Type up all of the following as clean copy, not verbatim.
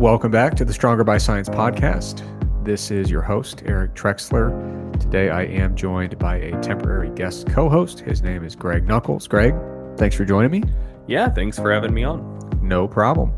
Welcome back to the Stronger by Science podcast. This is your host, Eric Trexler. Today I am joined by a temporary guest co-host. His name is Greg Nuckols. Greg, thanks for joining me. Yeah, thanks for having me on. No problem.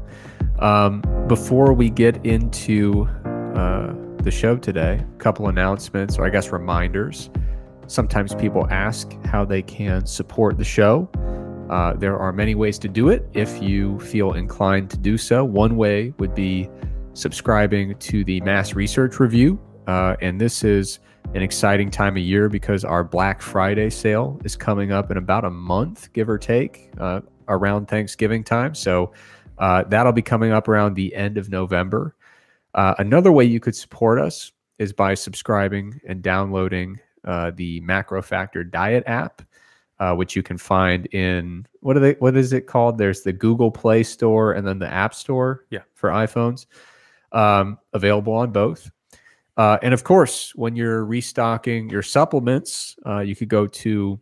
Before we get into the show today, a couple announcements, or I guess reminders. Sometimes people ask how they can support the show. There are many ways to do it if you feel inclined to do so. One way would be subscribing to the Mass Research Review. And this is an exciting time of year because our Black Friday sale is coming up in about a month, give or take, around Thanksgiving time. So that'll be coming up around the end of November. Another way you could support us is by subscribing and downloading the MacroFactor Diet app. Which you can find in, what is it called? There's the Google Play Store and then the App Store for iPhones, available on both. And of course, when you're restocking your supplements, you could go to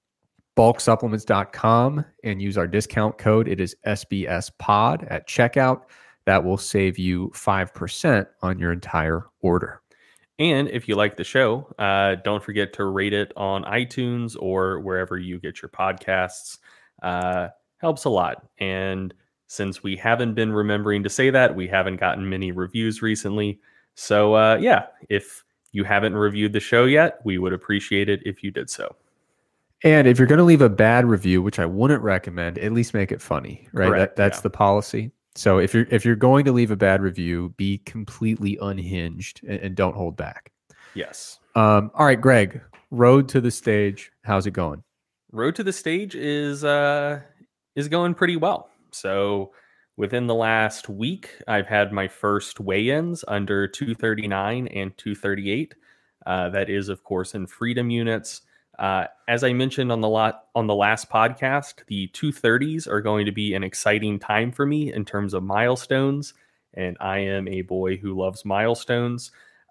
bulksupplements.com and use our discount code. It is SBSPOD at checkout. That will save you 5% on your entire order. And if you like the show, don't forget to rate it on iTunes or wherever you get your podcasts. Helps a lot. And since we haven't been remembering to say that, we haven't gotten many reviews recently. So if you haven't reviewed the show yet, we would appreciate it if you did so. And if you're going to leave a bad review, which I wouldn't recommend, at least make it funny, right? Correct, That's the policy. So if you're going to leave a bad review, be completely unhinged and don't hold back. Yes. All right, Greg, road to the stage. How's it going? Road to the stage is going pretty well. So within the last week, I've had my first weigh-ins under 239 and 238. That is, of course, in freedom units. As I mentioned on the last podcast, the 230s are going to be an exciting time for me in terms of milestones, and I am a boy who loves milestones.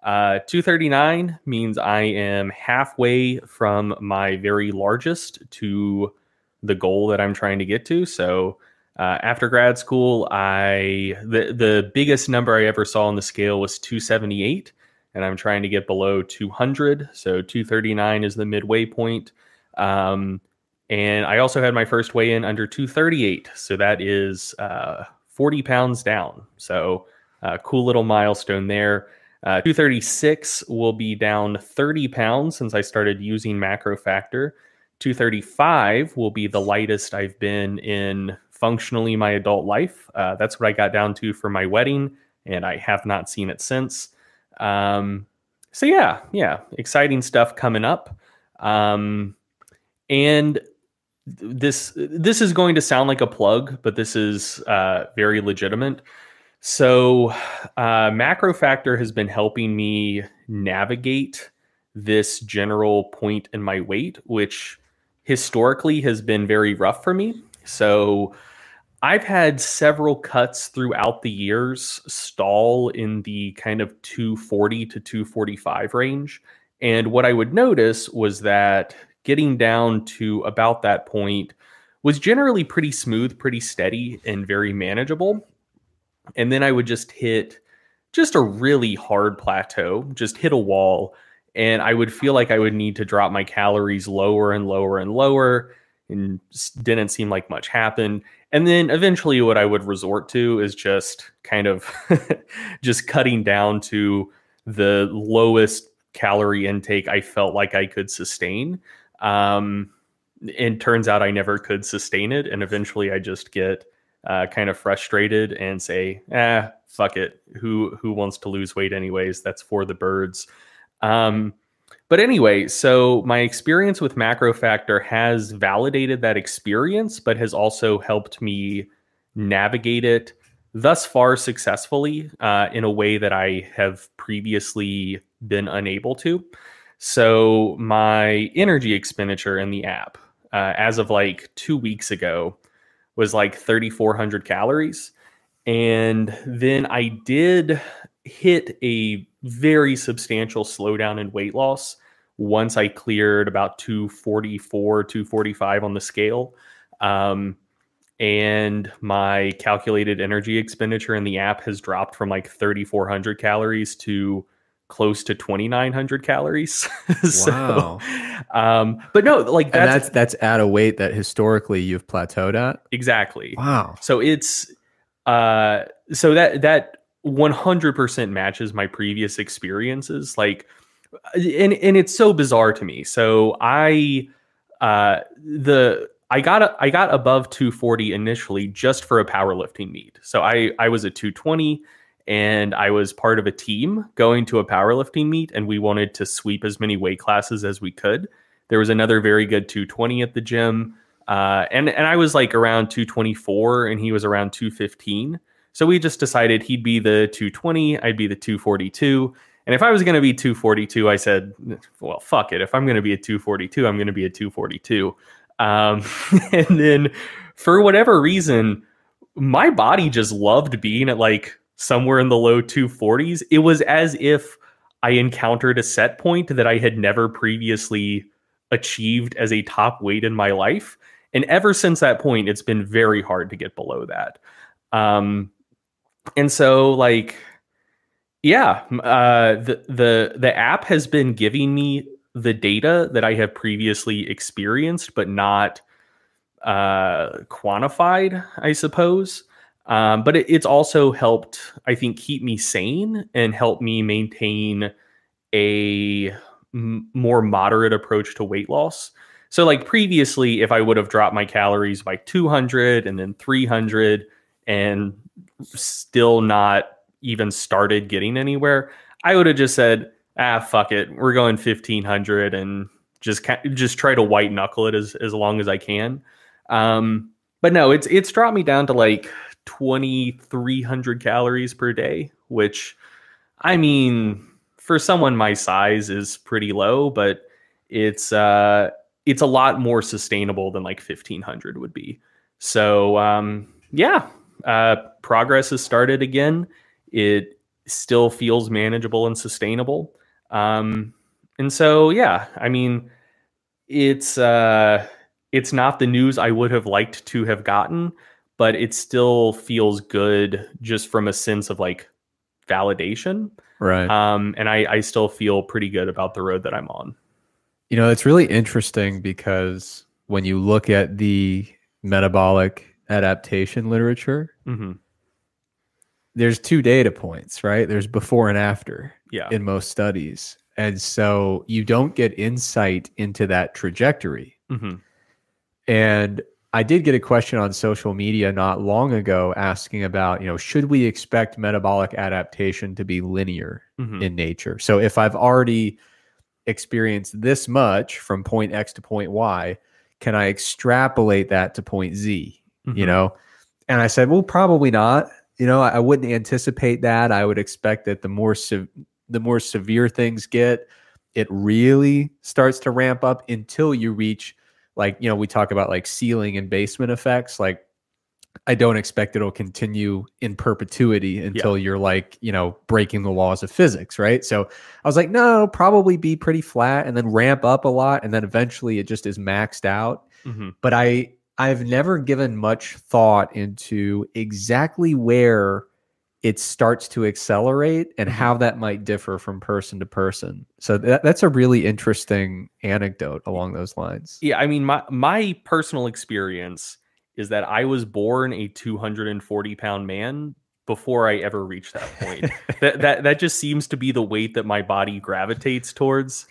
239 means I am halfway from my very largest to the goal that I'm trying to get to. So after grad school, the biggest number I ever saw on the scale was 278. And I'm trying to get below 200. So 239 is the midway point. And I also had my first weigh-in under 238. So that is 40 pounds down. So cool little milestone there. 236 will be down 30 pounds since I started using MacroFactor. 235 will be the lightest I've been in functionally my adult life. That's what I got down to for my wedding, and I have not seen it since. So exciting stuff coming up. And this is going to sound like a plug, but this is very legitimate. So MacroFactor has been helping me navigate this general point in my weight, which historically has been very rough for me. So I've had several cuts throughout the years stall in the kind of 240 to 245 range. And what I would notice was that getting down to about that point was generally pretty smooth, pretty steady, and very manageable. And then I would just hit just a really hard plateau, just hit a wall. And I would feel like I would need to drop my calories lower and lower and lower. And didn't seem like much happened. And then eventually what I would resort to is just kind of just cutting down to the lowest calorie intake I felt like I could sustain. And turns out I never could sustain it. And eventually I just get kind of frustrated and say, fuck it. Who wants to lose weight anyways? That's for the birds. But anyway, so my experience with MacroFactor has validated that experience, but has also helped me navigate it thus far successfully in a way that I have previously been unable to. So my energy expenditure in the app, as of like 2 weeks ago, was like 3,400 calories. And then I did hit a very substantial slowdown in weight loss once I cleared about 244, 245 on the scale. and my calculated energy expenditure in the app has dropped from like 3,400 calories to close to 2,900 calories. Wow. But no, like that's at a weight that historically you've plateaued at. Exactly. Wow. So it's so that 100% matches my previous experiences. Like, and it's so bizarre to me. So I got above 240 initially just for a powerlifting meet. So I was at 220 and I was part of a team going to a powerlifting meet, and we wanted to sweep as many weight classes as we could. There was another very good 220 at the gym. And I was like around 224 and he was around 215. So we just decided he'd be the 220, I'd be the 242. And if I was going to be 242, I said, well, fuck it. If I'm going to be a 242, I'm going to be a 242. And then for whatever reason, my body just loved being at like somewhere in the low 240s. It was as if I encountered a set point that I had never previously achieved as a top weight in my life. And ever since that point, it's been very hard to get below that. And so like, yeah, the app has been giving me the data that I have previously experienced, but not quantified, I suppose. But it's also helped, I think, keep me sane and help me maintain a more moderate approach to weight loss. So like previously, if I would have dropped my calories by 200 and then 300 and still not even started getting anywhere, I would have just said, fuck it. We're going 1,500 and just try to white knuckle it as long as I can. But no, it's dropped me down to like 2,300 calories per day, which, I mean, for someone my size is pretty low, but it's a lot more sustainable than like 1,500 would be. So progress has started again. It still feels manageable and sustainable. And so, yeah, I mean, it's not the news I would have liked to have gotten, but it still feels good just from a sense of like validation. Right. And I still feel pretty good about the road that I'm on. You know, it's really interesting because when you look at the metabolic adaptation literature, there's two data points, right? There's before and after in most studies. And so you don't get insight into that trajectory. And I did get a question on social media not long ago asking about, you know, should we expect metabolic adaptation to be linear in nature? So if I've already experienced this much from point X to point Y, can I extrapolate that to point Z, you know? And I said, well, probably not. You know, I wouldn't anticipate that. I would expect that the more severe things get, it really starts to ramp up until you reach, like, you know, we talk about like ceiling and basement effects. Like, I don't expect it'll continue in perpetuity until you're like, you know, breaking the laws of physics, right? So I was like, no, it'll probably be pretty flat and then ramp up a lot. And then eventually it just is maxed out. But I've never given much thought into exactly where it starts to accelerate and how that might differ from person to person. So that's a really interesting anecdote along those lines. Yeah, I mean, my personal experience is that I was born a 240-pound man before I ever reached that point. that just seems to be the weight that my body gravitates towards.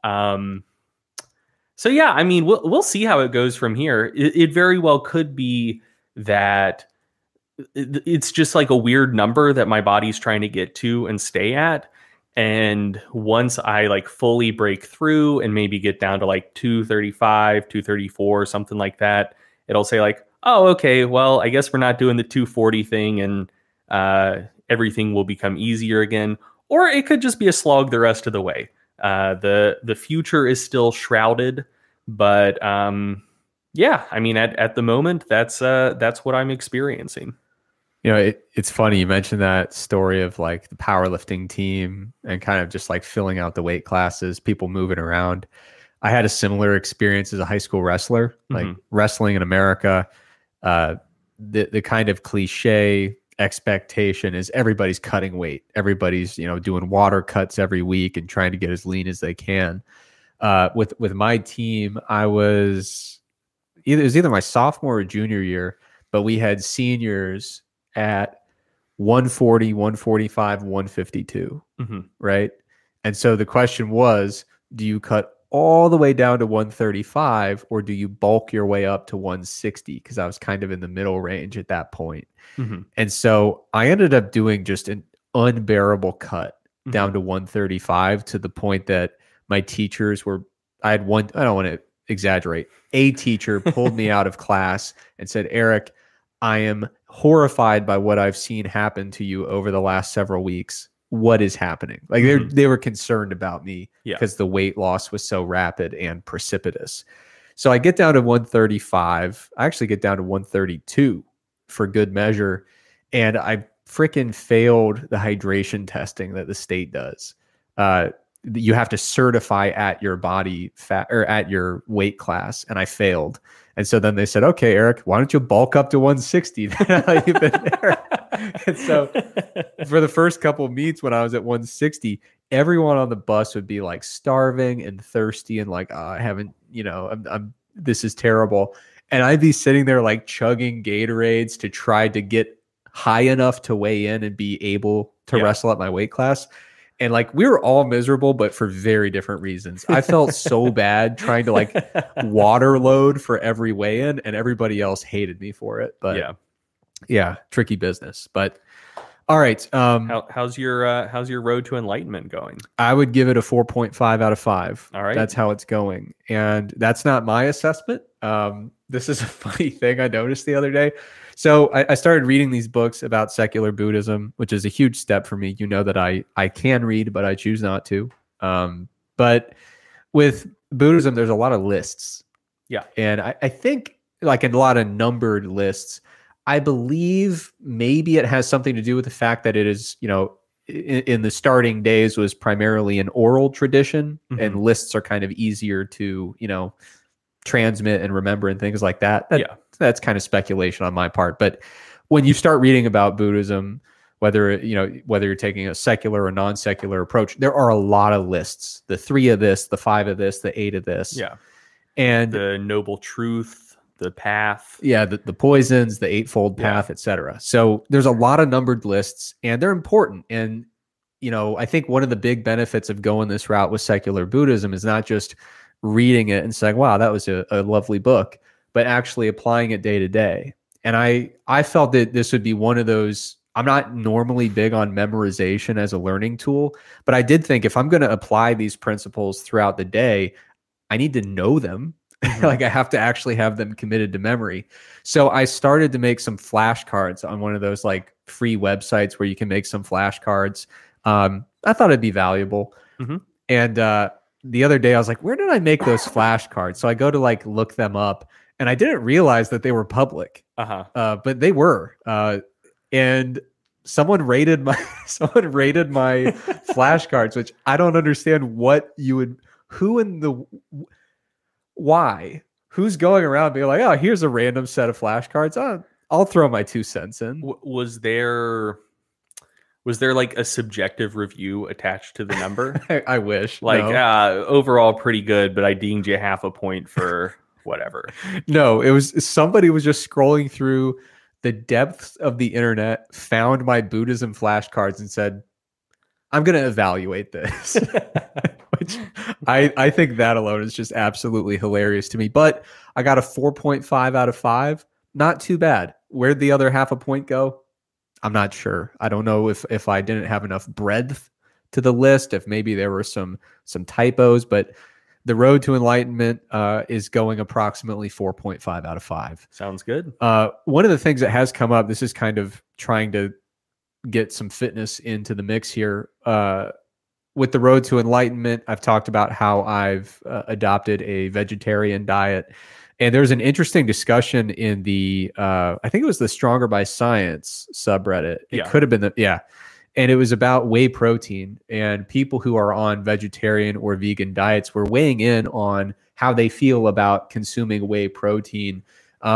So yeah, I mean, we'll see how it goes from here. It very well could be that it's just like a weird number that my body's trying to get to and stay at. And once I like fully break through and maybe get down to like 235, 234, something like that, it'll say like, oh, okay, well, I guess we're not doing the 240 thing and everything will become easier again. Or it could just be a slog the rest of the way. The future is still shrouded, but yeah, I mean, at the moment, that's what I'm experiencing. You know, it's funny you mentioned that story of like the powerlifting team and kind of just like filling out the weight classes, people moving around. I had a similar experience as a high school wrestler, like wrestling in America. the kind of cliche expectation is everybody's cutting weight. Everybody's, doing water cuts every week and trying to get as lean as they can. With my team, it was either my sophomore or junior year, but we had seniors at 140, 145, 152, right? And so the question was, do you cut all the way down to 135 or do you bulk your way up to 160? Because I was kind of in the middle range at that point. And so I ended up doing just an unbearable cut down to 135 to the point that my teachers I don't want to exaggerate, a teacher pulled me out of class and said, Eric, I am horrified by what I've seen happen to you over the last several weeks. What is happening? Like they were concerned about me because the weight loss was so rapid and precipitous. So I get down to 135. I actually get down to 132 for good measure. And I freaking failed the hydration testing that the state does. You have to certify at your body fat or at your weight class. And I failed. And so then they said, okay, Eric, why don't you bulk up to 160? Now you've been there. And so for the first couple of meets when I was at 160, everyone on the bus would be like starving and thirsty and like, I haven't, this is terrible. And I'd be sitting there like chugging Gatorades to try to get high enough to weigh in and be able to wrestle at my weight class. And like we were all miserable, but for very different reasons. I felt so bad trying to like water load for every weigh-in, and everybody else hated me for it. But yeah, tricky business. But all right, how's your road to enlightenment going? I would give it a 4.5 out of 5. All right, that's how it's going, and that's not my assessment. This is a funny thing I noticed the other day. So I started reading these books about secular Buddhism, which is a huge step for me. You know that I can read, but I choose not to. But with Buddhism, there's a lot of lists. Yeah. And I think like in a lot of numbered lists, I believe maybe it has something to do with the fact that it is, in the starting days was primarily an oral tradition, and lists are kind of easier to, transmit and remember and things like that. That's kind of speculation on my part. But when you start reading about Buddhism, whether you're taking a secular or non-secular approach, there are a lot of lists. The 3 of this, the 5 of this, the 8 of this. Yeah. And the noble truth, the path. Yeah. The poisons, the eightfold path, etc. So there's a lot of numbered lists, and they're important. And, I think one of the big benefits of going this route with secular Buddhism is not just reading it and saying, wow, that was a lovely book, but actually applying it day to day. And I felt that this would be one of those. I'm not normally big on memorization as a learning tool, but I did think if I'm going to apply these principles throughout the day, I need to know them. Like I have to actually have them committed to memory. So I started to make some flashcards on one of those like free websites where you can make some flashcards. I thought it'd be valuable. And, the other day I was like, where did I make those flashcards? So I go to like look them up, and I didn't realize that they were public, but they were. And someone rated my flashcards, which I don't understand who's going around being like, oh, here's a random set of flashcards. I'll throw my 2 cents in. Was there like a subjective review attached to the number? I wish. Like, no. Overall pretty good, but I dinged you half a point for whatever. No, it was somebody was just scrolling through the depths of the internet, found my Buddhism flashcards and said, I'm going to evaluate this. Which I think that alone is just absolutely hilarious to me. But I got a 4.5 out of 5. Not too bad. Where'd the other half a point go? I'm not sure. I don't know if I didn't have enough breadth to the list, if maybe there were some typos, but the road to enlightenment is going approximately 4.5 out of 5. Sounds good. One of the things that has come up, this is kind of trying to get some fitness into the mix here. With the road to enlightenment, I've talked about how I've adopted a vegetarian diet. And there's an interesting discussion in the, I think it was the Stronger by Science subreddit. It could have been and it was about whey protein, and people who are on vegetarian or vegan diets were weighing in on how they feel about consuming whey protein.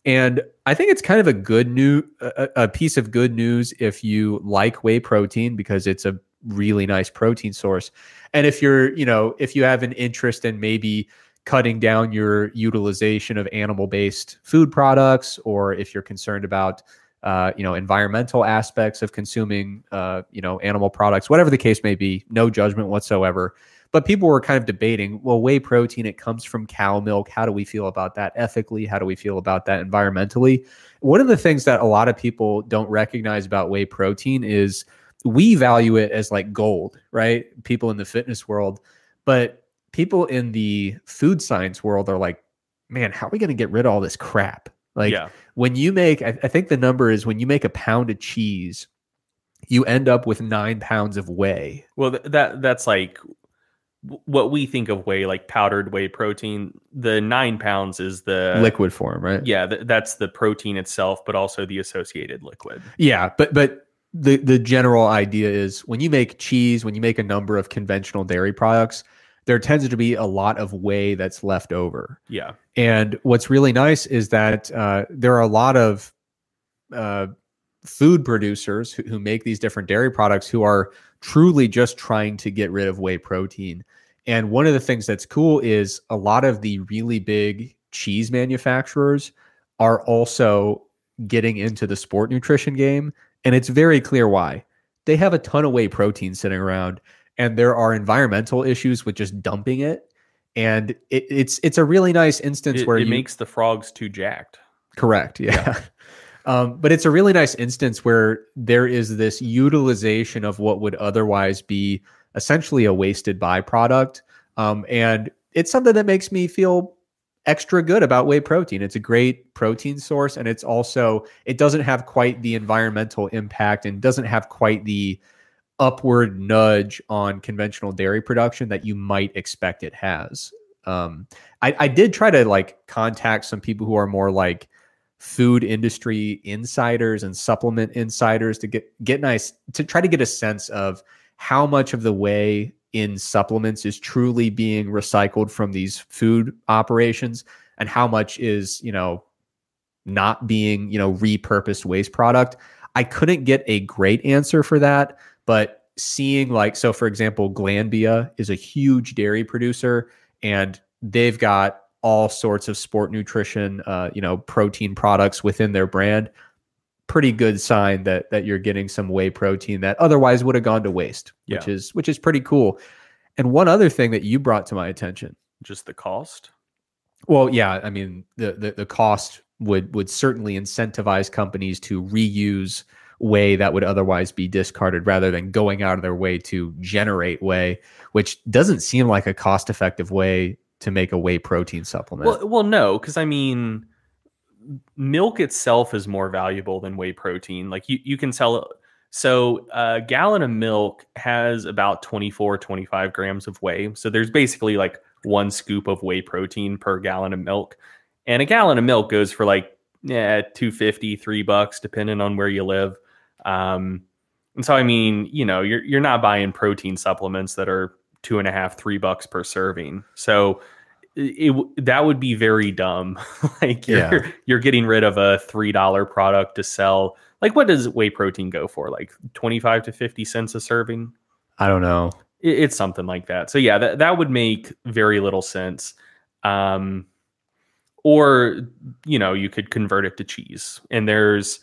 And I think it's kind of a piece of good news if you like whey protein, because it's a really nice protein source. And if if you have an interest in maybe cutting down your utilization of animal-based food products, or if you're concerned about environmental aspects of consuming animal products, whatever the case may be, no judgment whatsoever. But people were kind of debating, well, whey protein, it comes from cow milk. How do we feel about that ethically? How do we feel about that environmentally? One of the things that a lot of people don't recognize about whey protein is we value it as like gold, right? People in the fitness world. But people in the food science world are like, man, how are we going to get rid of all this crap? Like when you make, I think the number is when you make a pound of cheese, you end up with 9 pounds of whey. Well, that's like what we think of whey, like powdered whey protein. The 9 pounds is the liquid form, right? Yeah, that's the protein itself, but also the associated liquid. Yeah, but the general idea is when you make cheese, when you make a number of conventional dairy products, there tends to be a lot of whey that's left over. Yeah. And what's really nice is that there are a lot of food producers who make these different dairy products who are truly just trying to get rid of whey protein. And one of the things that's cool is a lot of the really big cheese manufacturers are also getting into the sport nutrition game. And it's very clear why. They have a ton of whey protein sitting around, and there are environmental issues with just dumping it. And it's a really nice instance where it makes the frogs too jacked. Correct. Yeah. But it's a really nice instance where there is this utilization of what would otherwise be essentially a wasted byproduct. And it's something that makes me feel extra good about whey protein. It's a great protein source, and it doesn't have quite the environmental impact and doesn't have quite the upward nudge on conventional dairy production that you might expect it has. I did try to contact some people who are more like food industry insiders and supplement insiders to try to get a sense of how much of the whey in supplements is truly being recycled from these food operations and how much is, not being, repurposed waste product. I couldn't get a great answer for that, but seeing so for example, Glanbia is a huge dairy producer, and they've got all sorts of sport nutrition, protein products within their brand. Pretty good sign that you're getting some whey protein that otherwise would have gone to waste, which is pretty cool. And one other thing that you brought to my attention, just the cost. Well, yeah, I mean the cost would certainly incentivize companies to reuse whey that would otherwise be discarded rather than going out of their way to generate whey, which doesn't seem like a cost-effective way to make a whey protein supplement. Well, no, because I mean, milk itself is more valuable than whey protein. Like you can sell it. So a gallon of milk has about 25 grams of whey. So there's basically like 1 scoop of whey protein per gallon of milk. And a gallon of milk goes for $2.50, $3, depending on where you live. And so, I mean, you're not buying protein supplements that are $2.50, $3 per serving. So that would be very dumb. You're getting rid of a $3 product to sell. Like, what does whey protein go for? Like 25 to 50 cents a serving? I don't know. It's something like that. So yeah, that would make very little sense. Or, you could convert it to cheese, and there's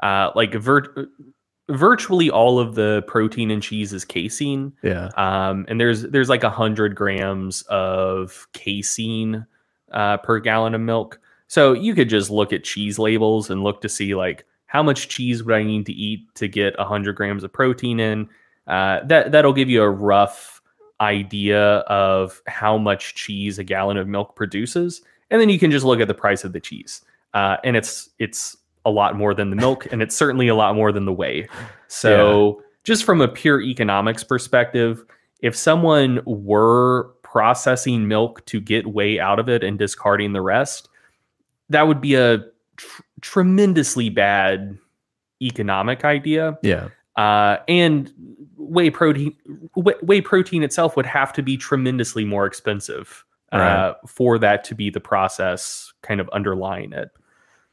virtually all of the protein in cheese is casein. Yeah. And there's like 100 grams of casein per gallon of milk. So you could just look at cheese labels and look to see how much cheese would I need to eat to get 100 grams of protein in. That'll give you a rough idea of how much cheese a gallon of milk produces. And then you can just look at the price of the cheese. And it's a lot more than the milk, and it's certainly a lot more than the whey. So just from a pure economics perspective, if someone were processing milk to get whey out of it and discarding the rest, that would be a tremendously bad economic idea. Yeah. And whey protein itself would have to be tremendously more expensive for that to be the process kind of underlying it.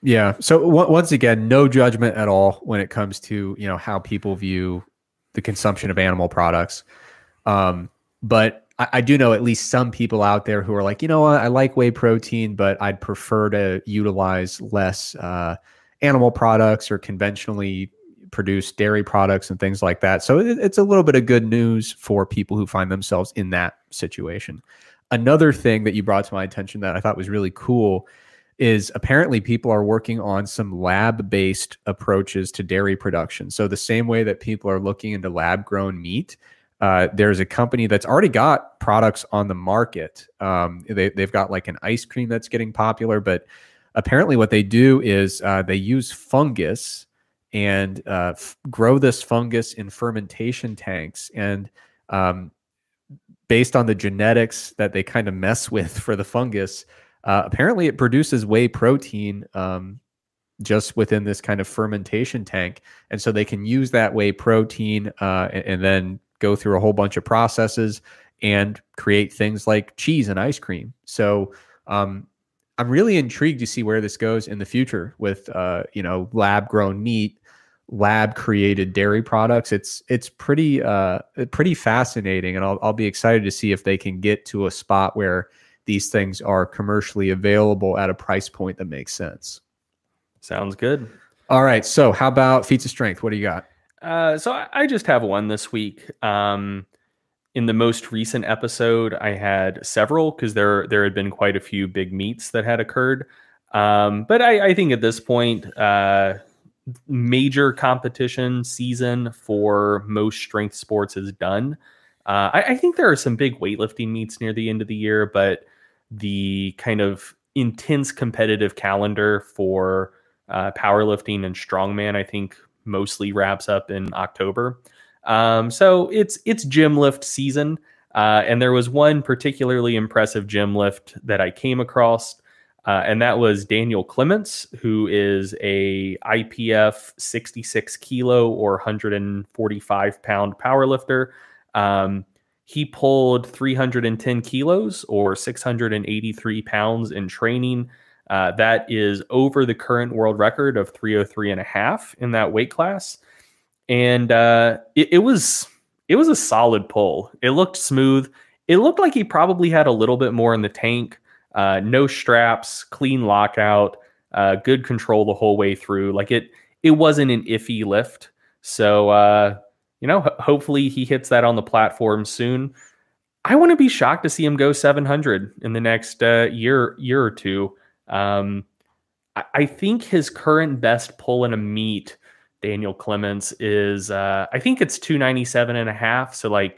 Yeah. So once again, no judgment at all when it comes to, how people view the consumption of animal products. But I do know at least some people out there who are like, what, I like whey protein, but I'd prefer to utilize less animal products or conventionally produced dairy products and things like that. So it's a little bit of good news for people who find themselves in that situation. Another thing that you brought to my attention that I thought was really cool is apparently people are working on some lab-based approaches to dairy production. So the same way that people are looking into lab-grown meat, there's a company that's already got products on the market. They've got like an ice cream that's getting popular, but apparently what they do is they use fungus and grow this fungus in fermentation tanks. And based on the genetics that they kind of mess with for the fungus, apparently it produces whey protein just within this kind of fermentation tank. And so they can use that whey protein and then go through a whole bunch of processes and create things like cheese and ice cream. So I'm really intrigued to see where this goes in the future with, lab grown meat, lab created dairy products. It's pretty fascinating. And I'll be excited to see if they can get to a spot where these things are commercially available at a price point that makes sense. Sounds good. All right. So how about feats of strength? What do you got? So I just have one this week. In the most recent episode, I had several because there had been quite a few big meets that had occurred. But I think at this point, major competition season for most strength sports is done. I think there are some big weightlifting meets near the end of the year, but the kind of intense competitive calendar for powerlifting and strongman, I think, mostly wraps up in October. So it's gym lift season. And there was one particularly impressive gym lift that I came across. And that was Daniel Clements, who is a IPF 66 kilo or 145 pound powerlifter. He pulled 310 kilos or 683 pounds in training. That is over the current world record of 303.5 in that weight class. And it was a solid pull. It looked smooth. It looked like he probably had a little bit more in the tank. No straps, clean lockout, good control the whole way through. Like it wasn't an iffy lift. So, hopefully he hits that on the platform soon. I want to be shocked to see him go 700 in the next year or two. I think his current best pull in a meet, Daniel Clements, is I think it's 297.5. So like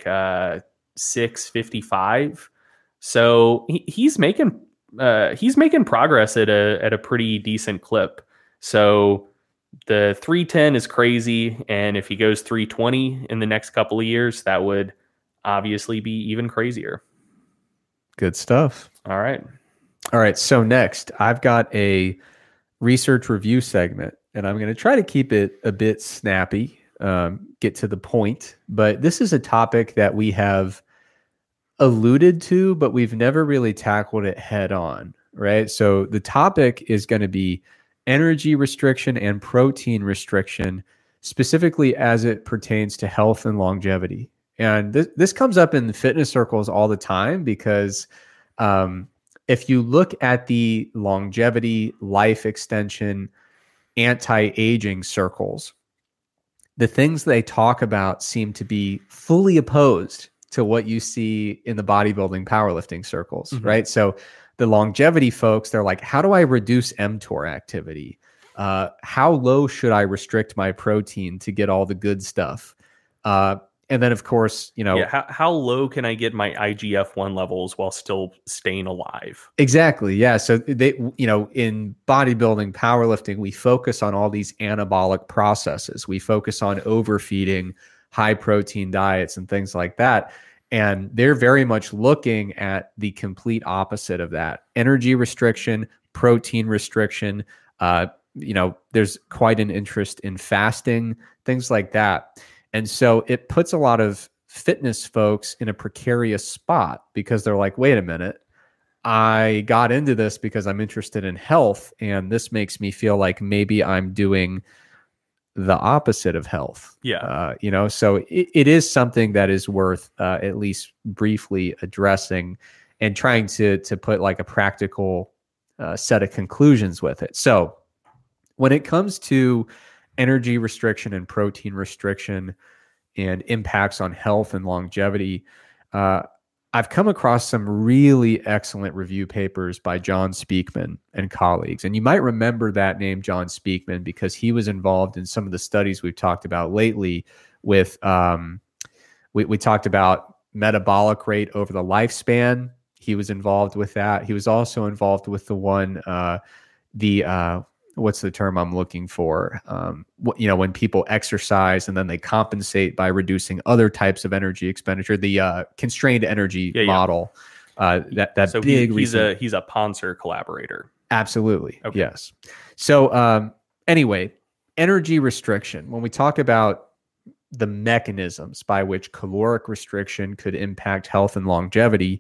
655. So he's making progress at a pretty decent clip. So the 310 is crazy, and if he goes 320 in the next couple of years, that would obviously be even crazier. Good stuff. All right. So next, I've got a research review segment, and I'm going to try to keep it a bit snappy, get to the point. But this is a topic that we have alluded to, but we've never really tackled it head on, right? So the topic is going to be energy restriction and protein restriction, specifically as it pertains to health and longevity. And this comes up in the fitness circles all the time because if you look at the longevity, life extension, anti-aging circles, the things they talk about seem to be fully opposed to what you see in the bodybuilding powerlifting circles, right? So the longevity folks, they're like, how do I reduce mTOR activity? How low should I restrict my protein to get all the good stuff? And then, of course, how low can I get my IGF-1 levels while still staying alive? Exactly. Yeah. So they, in bodybuilding, powerlifting, we focus on all these anabolic processes. We focus on overfeeding, high protein diets and things like that. And they're very much looking at the complete opposite of that. Energy restriction, protein restriction. There's quite an interest in fasting, things like that. And so it puts a lot of fitness folks in a precarious spot because they're like, wait a minute, I got into this because I'm interested in health, and this makes me feel like maybe I'm doing the opposite of health. Yeah. So it is something that is worth at least briefly addressing and trying to put like a practical set of conclusions with it. So when it comes to energy restriction and protein restriction and impacts on health and longevity, I've come across some really excellent review papers by John Speakman and colleagues. And you might remember that name, John Speakman, because he was involved in some of the studies we've talked about lately with, we talked about metabolic rate over the lifespan. He was involved with that. He was also involved with the one, what's the term I'm looking for? When people exercise and then they compensate by reducing other types of energy expenditure, the constrained energy model. So he's a Ponser collaborator. Absolutely. Okay. Yes. So anyway, energy restriction. When we talk about the mechanisms by which caloric restriction could impact health and longevity,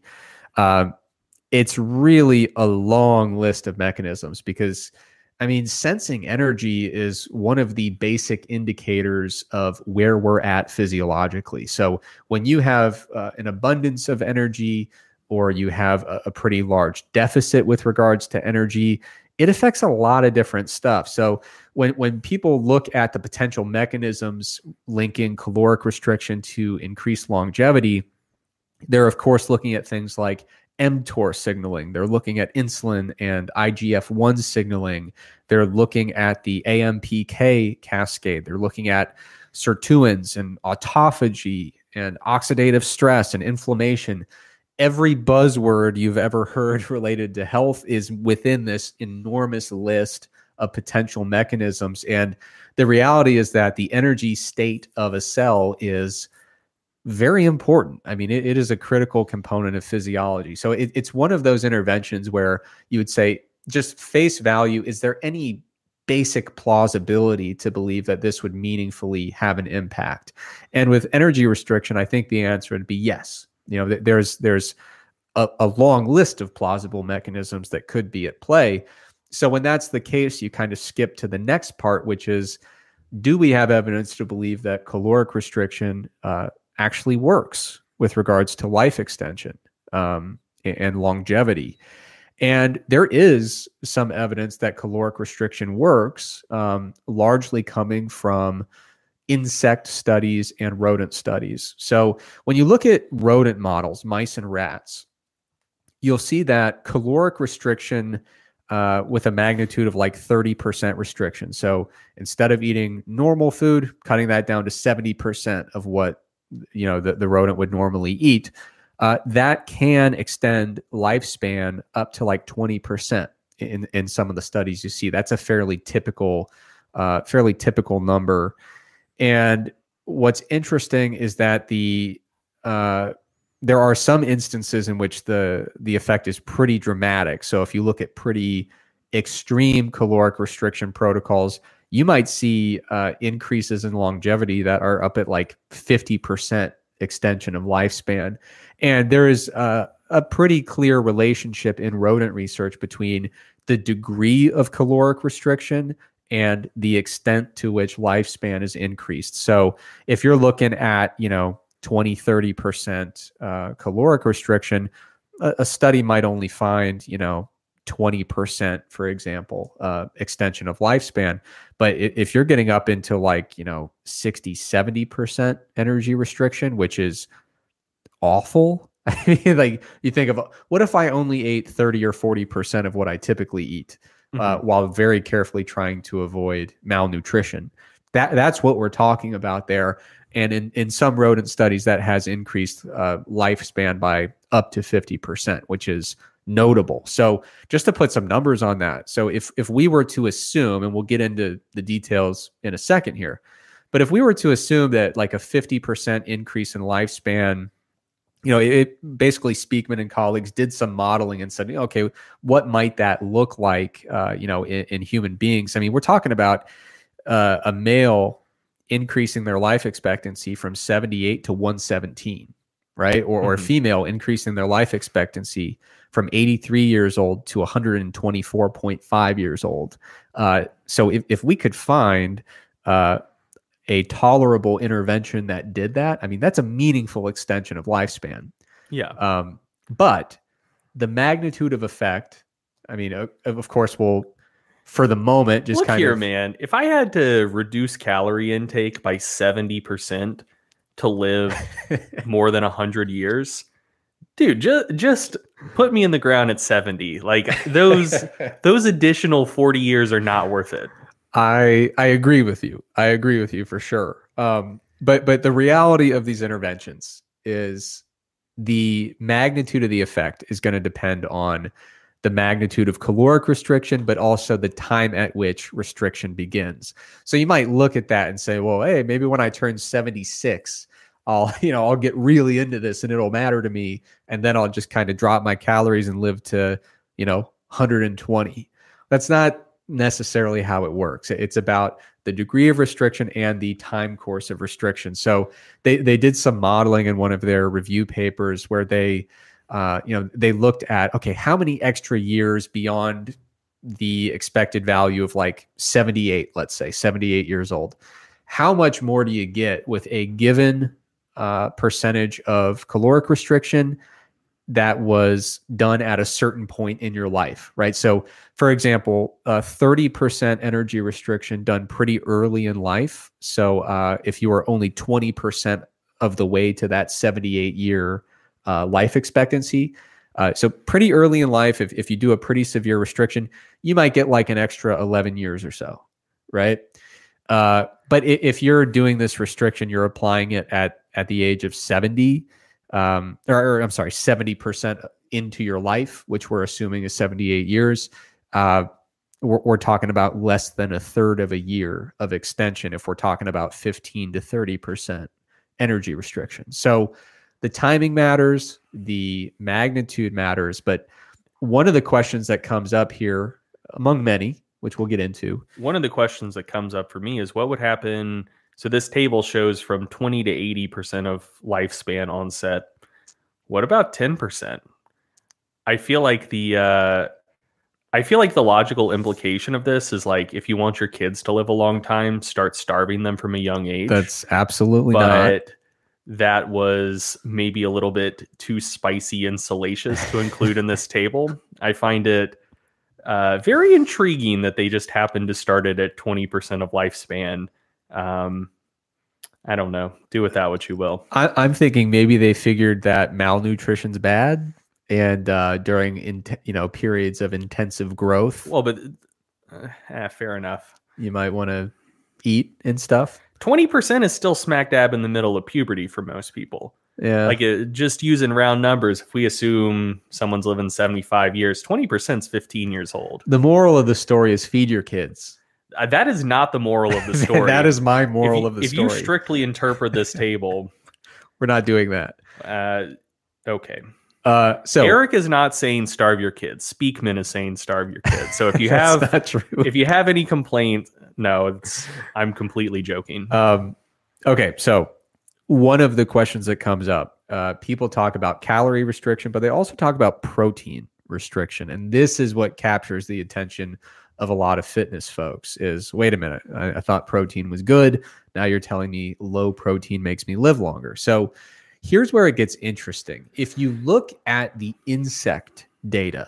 it's really a long list of mechanisms because sensing energy is one of the basic indicators of where we're at physiologically. So when you have an abundance of energy or you have a pretty large deficit with regards to energy, it affects a lot of different stuff. So when people look at the potential mechanisms linking caloric restriction to increased longevity, they're of course looking at things like mTOR signaling. They're looking at insulin and IGF-1 signaling. They're looking at the AMPK cascade. They're looking at sirtuins and autophagy and oxidative stress and inflammation. Every buzzword you've ever heard related to health is within this enormous list of potential mechanisms. And the reality is that the energy state of a cell is very important. It is a critical component of physiology. So it's one of those interventions where you would say, just face value, is there any basic plausibility to believe that this would meaningfully have an impact? And with energy restriction, I think the answer would be yes. There's a long list of plausible mechanisms that could be at play. So when that's the case, you kind of skip to the next part, which is, do we have evidence to believe that caloric restriction actually works with regards to life extension and longevity? And there is some evidence that caloric restriction works, largely coming from insect studies and rodent studies. So when you look at rodent models, mice and rats, you'll see that caloric restriction with a magnitude of like 30% restriction. So instead of eating normal food, cutting that down to 70% of what the rodent would normally eat, that can extend lifespan up to like 20% in some of the studies you see. That's a fairly typical number. And what's interesting is that there are some instances in which the effect is pretty dramatic. So if you look at pretty extreme caloric restriction protocols, you might see increases in longevity that are up at like 50% extension of lifespan. And there is a pretty clear relationship in rodent research between the degree of caloric restriction and the extent to which lifespan is increased. So if you're looking at, 20, 30% caloric restriction, a study might only find, 20%, for example, extension of lifespan. But if you're getting up into like, 60, 70% energy restriction, which is awful. Like you think of, what if I only ate 30 or 40% of what I typically eat, while very carefully trying to avoid malnutrition? That's what we're talking about there. And in some rodent studies, that has increased lifespan by up to 50%, which is notable. So just to put some numbers on that. So if we were to assume, and we'll get into the details in a second here, but if we were to assume that like a 50% increase in lifespan, it basically Speakman and colleagues did some modeling and said, okay, what might that look like, in human beings? We're talking about a male increasing their life expectancy from 78 to 117. right? Or a female increasing their life expectancy from 83 years old to 124.5 years old. So if we could find a tolerable intervention that did that, I mean, that's a meaningful extension of lifespan. Yeah. But the magnitude of effect, I mean, of course, we'll, for the moment, just Look here, man. If I had to reduce calorie intake by 70% to live more than 100 years, dude, just put me in the ground at 70. Like those additional 40 years are not worth it. I agree with you. I agree with you for sure. But the reality of these interventions is the magnitude of the effect is going to depend on the magnitude of caloric restriction, but also the time at which restriction begins. So you might look at that and say, well, hey, maybe when I turn 76, I'll get really into this and it'll matter to me. And then I'll just kind of drop my calories and live to, 120. That's not necessarily how it works. It's about the degree of restriction and the time course of restriction. So they did some modeling in one of their review papers where they looked at, okay, how many extra years beyond the expected value of like 78, let's say 78 years old, how much more do you get with a given percentage of caloric restriction that was done at a certain point in your life, right? So for example, 30% energy restriction done pretty early in life. So if you are only 20% of the way to that 78-year life expectancy, so pretty early in life, if you do a pretty severe restriction, you might get like an extra 11 years or so, right? But if you're doing this restriction, you're applying it at the age of 70, or I'm sorry, 70% into your life, which we're assuming is 78 years. We're talking about less than a third of a year of extension if we're talking about 15 to 30% energy restriction. So the timing matters, the magnitude matters, but one of the questions that comes up here, among many, which we'll get into. One of the questions that comes up for me is what would happen. So this table shows from 20 to 80% of lifespan onset. What about 10%? I feel like the logical implication of this is like, if you want your kids to live a long time, start starving them from a young age. That's absolutely not. That was maybe a little bit too spicy and salacious to include in this table. I find it very intriguing that they just happened to start it at 20% of lifespan. I don't know. Do with that what you will. I'm thinking maybe they figured that malnutrition's bad, and during periods of intensive growth. Well, but fair enough. You might want to eat and stuff. 20% is still smack dab in the middle of puberty for most people. Yeah. Like just using round numbers, if we assume someone's living 75 years, 20% is 15 years old. The moral of the story is feed your kids. That is not the moral of the story. That is my moral of the story. If you strictly interpret this table, we're not doing that. Okay. So Eric is not saying starve your kids. Speakman is saying starve your kids. So if you have, not true. If you have any complaint, no, I'm completely joking. Okay. So one of the questions that comes up, people talk about calorie restriction, but they also talk about protein restriction. And this is what captures the attention of a lot of fitness folks is, wait a minute, I thought protein was good. Now you're telling me low protein makes me live longer. So here's where it gets interesting. If you look at the insect data,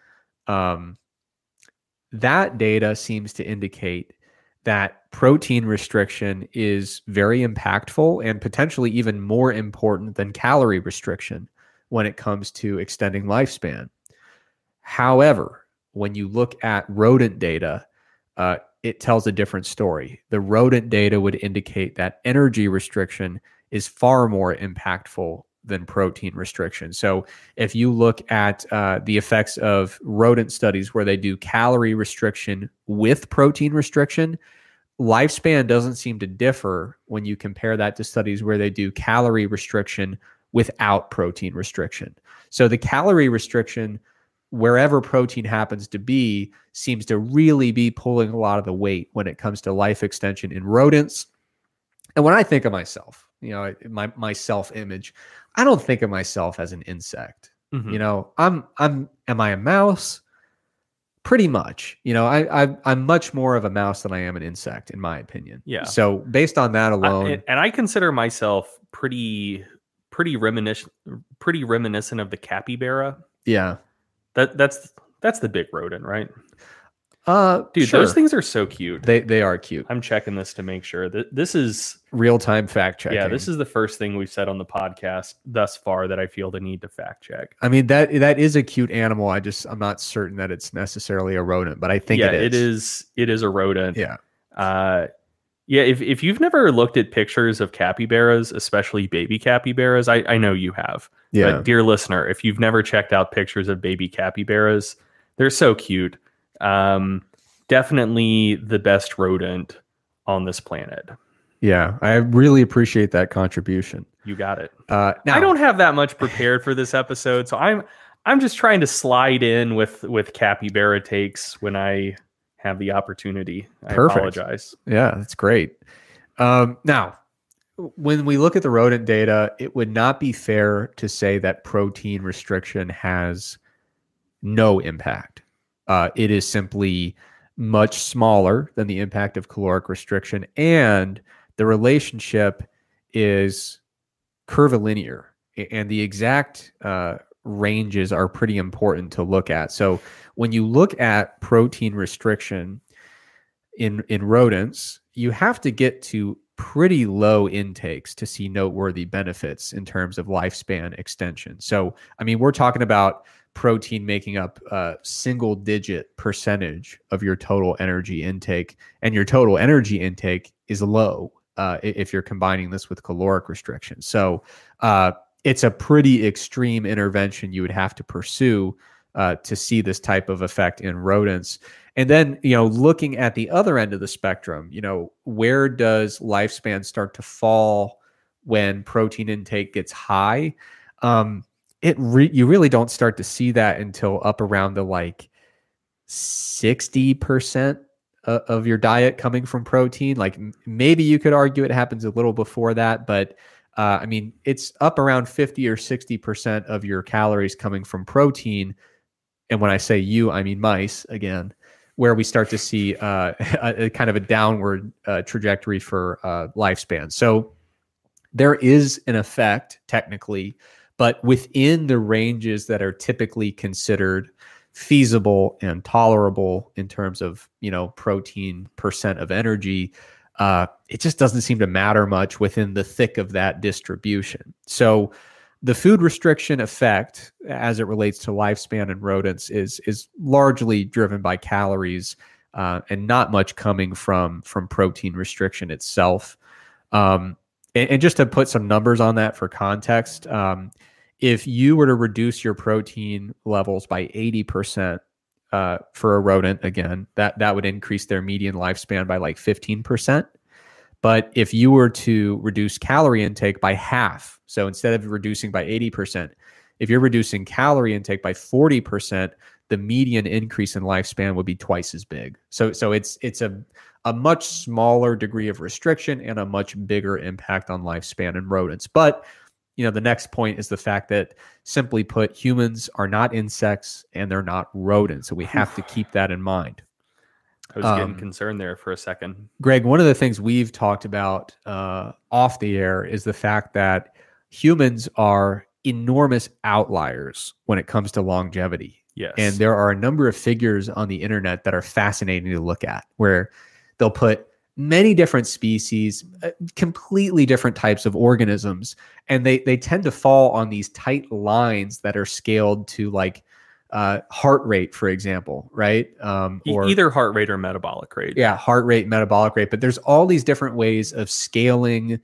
that data seems to indicate that protein restriction is very impactful and potentially even more important than calorie restriction when it comes to extending lifespan. However, when you look at rodent data, it tells a different story. The rodent data would indicate that energy restriction is far more impactful than protein restriction. So if you look at the effects of rodent studies where they do calorie restriction with protein restriction, lifespan doesn't seem to differ when you compare that to studies where they do calorie restriction without protein restriction. So the calorie restriction, wherever protein happens to be, seems to really be pulling a lot of the weight when it comes to life extension in rodents. And when I think of myself, my self-image, I don't think of myself as an insect. Mhm. Am I a mouse? Pretty much. I'm much more of a mouse than I am an insect, in my opinion. Yeah. So based on that alone, And I consider myself pretty reminiscent of the capybara. yeah. That's the big rodent, right? Dude, Sure. those things are so cute. They are cute. I'm checking this to make sure that this is Real-time fact checking. Yeah, this is the first thing we've said on the podcast thus far that I feel the need to fact check. I mean, that is a cute animal. I'm not certain that it's necessarily a rodent, but I think it is. It is a rodent. Yeah. If you've never looked at pictures of capybaras, especially baby capybaras, I know you have. Yeah. But dear listener, if you've never checked out pictures of baby capybaras, they're so cute. Definitely the best rodent on this planet. Yeah, I really appreciate that contribution. You got it. Now, I don't have that much prepared for this episode, so I'm just trying to slide in with capybara takes when I have the opportunity. I apologize. Yeah, that's great. Now, when we look at the rodent data, it would not be fair to say that protein restriction has no impact. It is simply much smaller than the impact of caloric restriction, and the relationship is curvilinear, and the exact ranges are pretty important to look at. So when you look at protein restriction in rodents, you have to get to pretty low intakes to see noteworthy benefits in terms of lifespan extension. So, I mean, we're talking about protein making up a single-digit percentage of your total energy intake, and your total energy intake is low if you're combining this with caloric restriction. So it's a pretty extreme intervention you would have to pursue to see this type of effect in rodents. And then, looking at the other end of the spectrum, where does lifespan start to fall when protein intake gets high? You really don't start to see that until up around the 60% of your diet coming from protein. Like maybe you could argue it happens a little before that, but I mean, it's up around 50 or 60% of your calories coming from protein. And when I say you, I mean mice again, where we start to see a kind of a downward trajectory for lifespan. So there is an effect technically, but within the ranges that are typically considered feasible and tolerable in terms of, protein percent of energy, it just doesn't seem to matter much within the thick of that distribution. So the food restriction effect as it relates to lifespan in rodents is largely driven by calories and not much coming from protein restriction itself. And just to put some numbers on that for context, if you were to reduce your protein levels by 80% for a rodent, again, that would increase their median lifespan by 15%. But if you were to reduce calorie intake by half, so instead of reducing by 80%, if you're reducing calorie intake by 40%, the median increase in lifespan would be twice as big. So it's a much smaller degree of restriction and a much bigger impact on lifespan in rodents. But the next point is the fact that, simply put, humans are not insects and they're not rodents. So we have to keep that in mind. I was getting concerned there for a second. Greg, one of the things we've talked about off the air is the fact that humans are enormous outliers when it comes to longevity. Yes. And there are a number of figures on the internet that are fascinating to look at, where they'll put many different species, completely different types of organisms, and they tend to fall on these tight lines that are scaled to heart rate, for example, right? Or either heart rate or metabolic rate. Yeah, heart rate, metabolic rate. But there's all these different ways of scaling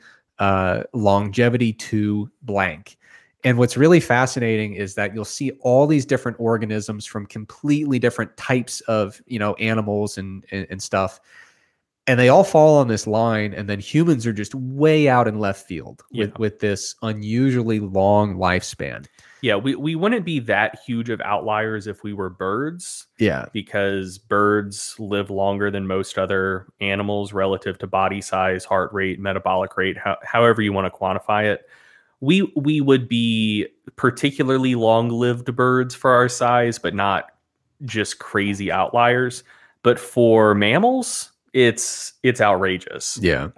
longevity to blank. And what's really fascinating is that you'll see all these different organisms from completely different types of animals and stuff. And they all fall on this line, and then humans are just way out in left field Yeah. with this unusually long lifespan. Yeah, we wouldn't be that huge of outliers if we were birds. Yeah. Because birds live longer than most other animals relative to body size, heart rate, metabolic rate, however you want to quantify it. We would be particularly long-lived birds for our size, but not just crazy outliers. But for mammals, it's outrageous. Yeah.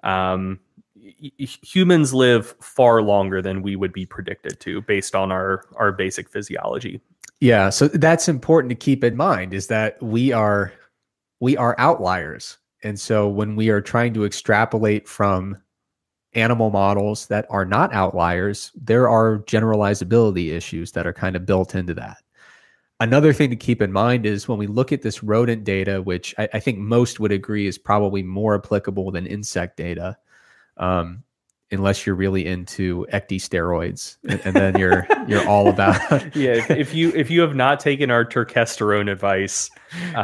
Humans live far longer than we would be predicted to based on our basic physiology. Yeah, so that's important to keep in mind, is that we are outliers. And so when we are trying to extrapolate from animal models that are not outliers, there are generalizability issues that are kind of built into that. Another thing to keep in mind is when we look at this rodent data, which I think most would agree is probably more applicable than insect data, unless you're really into ecdysteroids, and then you're all about. Yeah, if you have not taken our turkesterone advice,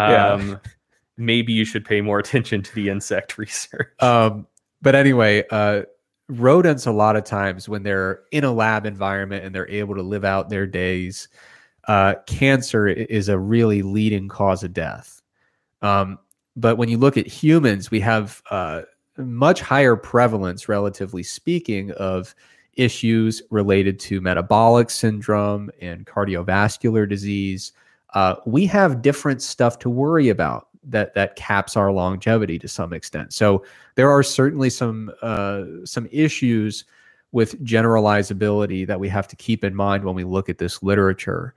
maybe you should pay more attention to the insect research. But anyway, rodents, a lot of times when they're in a lab environment and they're able to live out their days, cancer is a really leading cause of death. But when you look at humans, we have much higher prevalence, relatively speaking, of issues related to metabolic syndrome and cardiovascular disease. We have different stuff to worry about that caps our longevity to some extent. So there are certainly some issues with generalizability that we have to keep in mind when we look at this literature.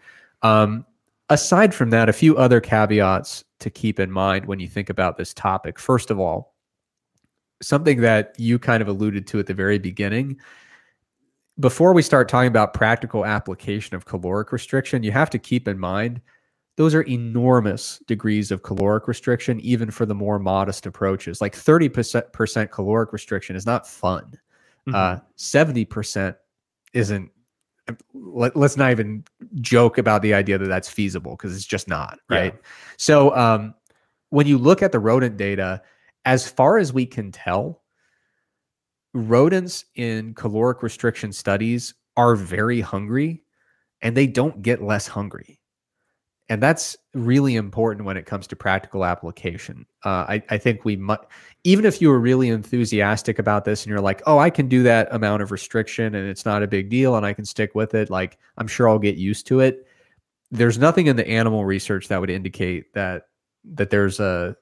Aside from that, a few other caveats to keep in mind when you think about this topic. First of all, something that you kind of alluded to at the very beginning, before we start talking about practical application of caloric restriction, you have to keep in mind those are enormous degrees of caloric restriction, even for the more modest approaches. Like 30% caloric restriction is not fun. 70% isn't. Let's not even joke about the idea that that's feasible, because it's just not, right? Yeah. So when you look at the rodent data, as far as we can tell, rodents in caloric restriction studies are very hungry, and they don't get less hungry. And that's really important when it comes to practical application. I think we might, even if you were really enthusiastic about this and you're like, oh, I can do that amount of restriction and it's not a big deal and I can stick with it, like, I'm sure I'll get used to it. There's nothing in the animal research that would indicate that there's a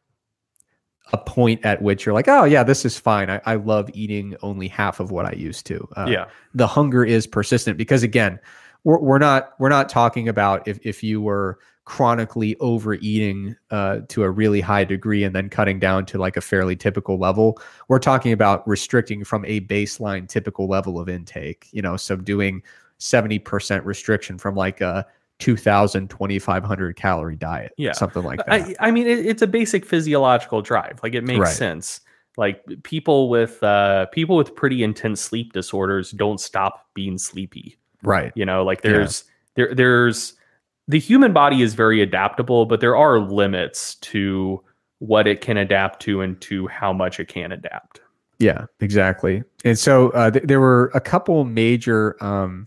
point at which you're like, oh yeah, this is fine. I love eating only half of what I used to. The hunger is persistent because, again, we're not talking about if you were chronically overeating to a really high degree and then cutting down to like a fairly typical level. We're talking about restricting from a baseline typical level of intake. So doing 70% restriction from like a 2,000, 2,500 calorie diet, something like that. I mean, it's a basic physiological drive. Like, it makes sense. Like, people with pretty intense sleep disorders don't stop being sleepy. Right. Like there's the human body is very adaptable, but there are limits to what it can adapt to and to how much it can adapt. Yeah, exactly. And so there were a couple major,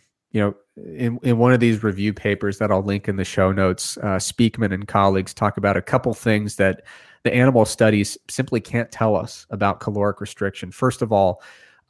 in one of these review papers that I'll link in the show notes, Speakman and colleagues talk about a couple things that the animal studies simply can't tell us about caloric restriction. First of all,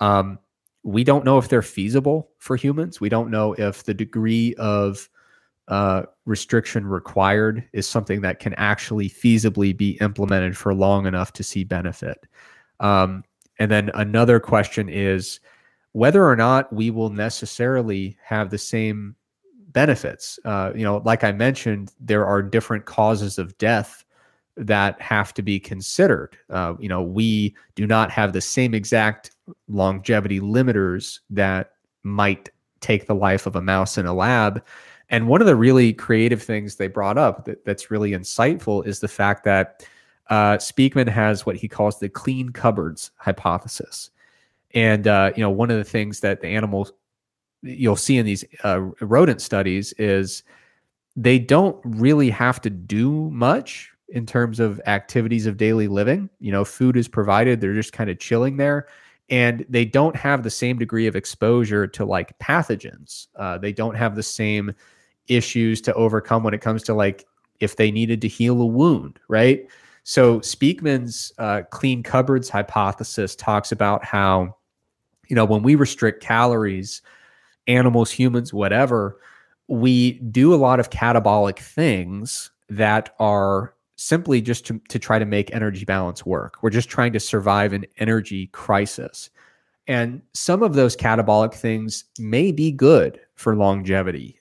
we don't know if they're feasible for humans. We don't know if the degree of restriction required is something that can actually feasibly be implemented for long enough to see benefit. And then another question is whether or not we will necessarily have the same benefits. Like I mentioned, there are different causes of death that have to be considered. We do not have the same exact longevity limiters that might take the life of a mouse in a lab. And one of the really creative things they brought up that's really insightful is the fact that Speakman has what he calls the clean cupboards hypothesis. And one of the things that the animals you'll see in these rodent studies is they don't really have to do much in terms of activities of daily living. Food is provided, they're just kind of chilling there. And they don't have the same degree of exposure to like pathogens. They don't have the same issues to overcome when it comes to like if they needed to heal a wound, right? So Speakman's clean cupboards hypothesis talks about how, when we restrict calories, animals, humans, whatever, we do a lot of catabolic things that are simply just to try to make energy balance work. We're just trying to survive an energy crisis. And some of those catabolic things may be good for longevity.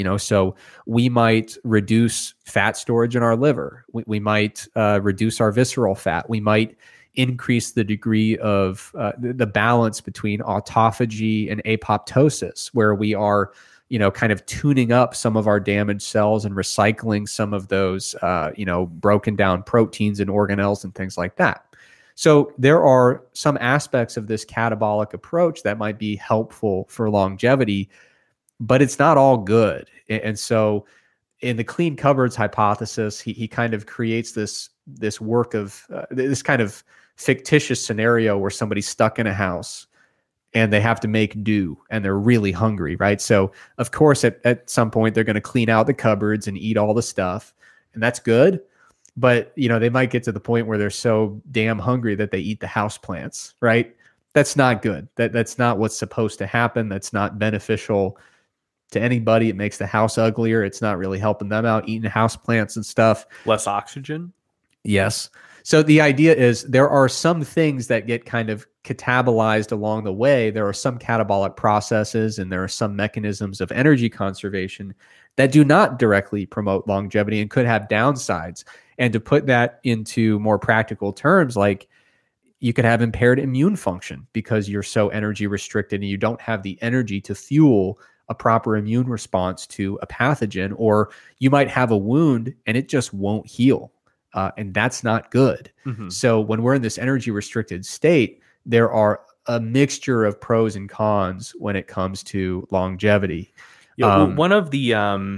So we might reduce fat storage in our liver. We might reduce our visceral fat. We might increase the degree of the balance between autophagy and apoptosis, where we are kind of tuning up some of our damaged cells and recycling some of those, broken down proteins and organelles and things like that. So there are some aspects of this catabolic approach that might be helpful for longevity, but it's not all good. And so in the clean cupboards hypothesis, he kind of creates this work of this kind of fictitious scenario where somebody's stuck in a house and they have to make do and they're really hungry, right? So of course, at some point, they're going to clean out the cupboards and eat all the stuff, and that's good. But, they might get to the point where they're so damn hungry that they eat the house plants, right? That's not good. That's not what's supposed to happen. That's not beneficial to anybody. It makes the house uglier. It's not really helping them out, eating house plants and stuff. Less oxygen? Yes. So the idea is there are some things that get kind of catabolized along the way. There are some catabolic processes and there are some mechanisms of energy conservation that do not directly promote longevity and could have downsides. And to put that into more practical terms, like you could have impaired immune function because you're so energy restricted and you don't have the energy to fuel a proper immune response to a pathogen, or you might have a wound and it just won't heal. And that's not good. Mm-hmm. So when we're in this energy restricted state, there are a mixture of pros and cons when it comes to longevity. Yeah, one of the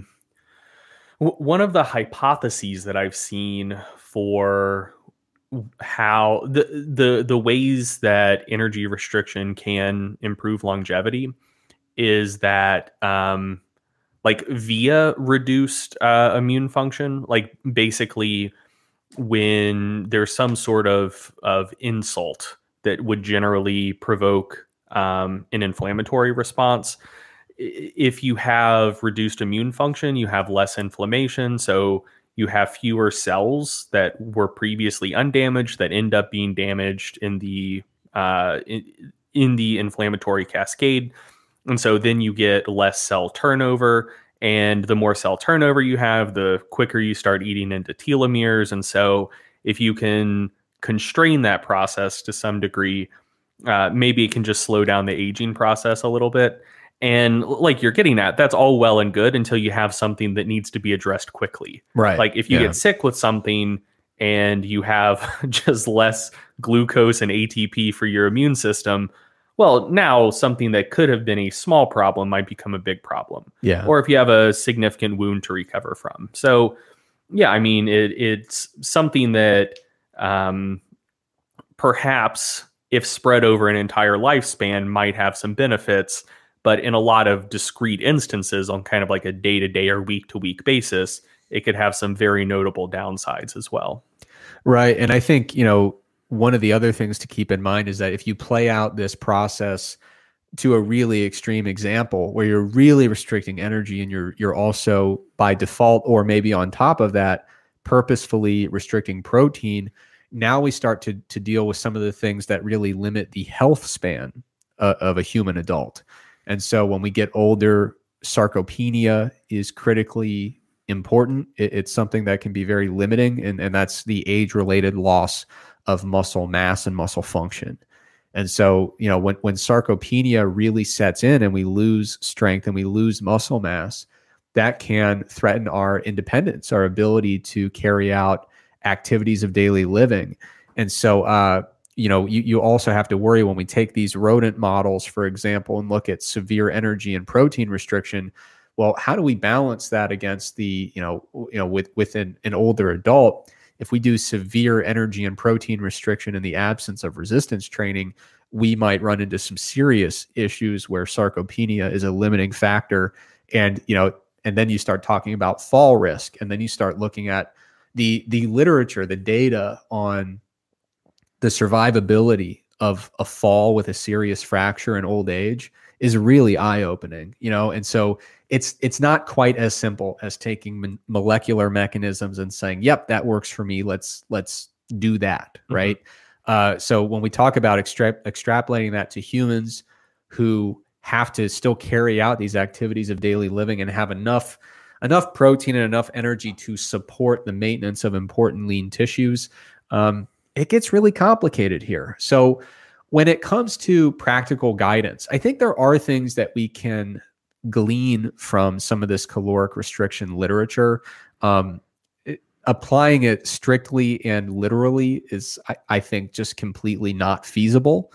hypotheses that I've seen for how the ways that energy restriction can improve longevity is that like via reduced immune function, like basically when there's some sort of insult that would generally provoke an inflammatory response. If you have reduced immune function, you have less inflammation. So you have fewer cells that were previously undamaged that end up being damaged in the inflammatory cascade. And so then you get less cell turnover. And the more cell turnover you have, the quicker you start eating into telomeres. And so if you can constrain that process to some degree, maybe it can just slow down the aging process a little bit. And like you're getting at, that's all well and good until you have something that needs to be addressed quickly. Right. Like if you get sick with something and you have just less glucose and ATP for your immune system, well, now something that could have been a small problem might become a big problem. Yeah. Or if you have a significant wound to recover from. So, yeah, I mean, it's something that perhaps if spread over an entire lifespan might have some benefits, but in a lot of discrete instances on kind of like a day-to-day or week-to-week basis, it could have some very notable downsides as well. Right. And I think, one of the other things to keep in mind is that if you play out this process to a really extreme example where you're really restricting energy and you're also by default or maybe on top of that purposefully restricting protein, now we start to deal with some of the things that really limit the health span of a human adult. And so when we get older, sarcopenia is critically important. It's something that can be very limiting, and that's the age-related loss of muscle mass and muscle function. And so, when sarcopenia really sets in and we lose strength and we lose muscle mass, that can threaten our independence, our ability to carry out activities of daily living. And so, you also have to worry when we take these rodent models, for example, and look at severe energy and protein restriction. Well, how do we balance that against the, with an older adult? if we do severe energy and protein restriction in the absence of resistance training, we might run into some serious issues where sarcopenia is a limiting factor. And, and then you start talking about fall risk, and then you start looking at the literature, the data on the survivability of a fall with a serious fracture in old age is really eye-opening, and so it's not quite as simple as taking molecular mechanisms and saying, yep, that works for me. Let's do that. Mm-hmm. Right. So when we talk about extrapolating that to humans who have to still carry out these activities of daily living and have enough protein and enough energy to support the maintenance of important lean tissues, it gets really complicated here. So when it comes to practical guidance, I think there are things that we can glean from some of this caloric restriction literature. Applying it strictly and literally is, I think, just completely not feasible.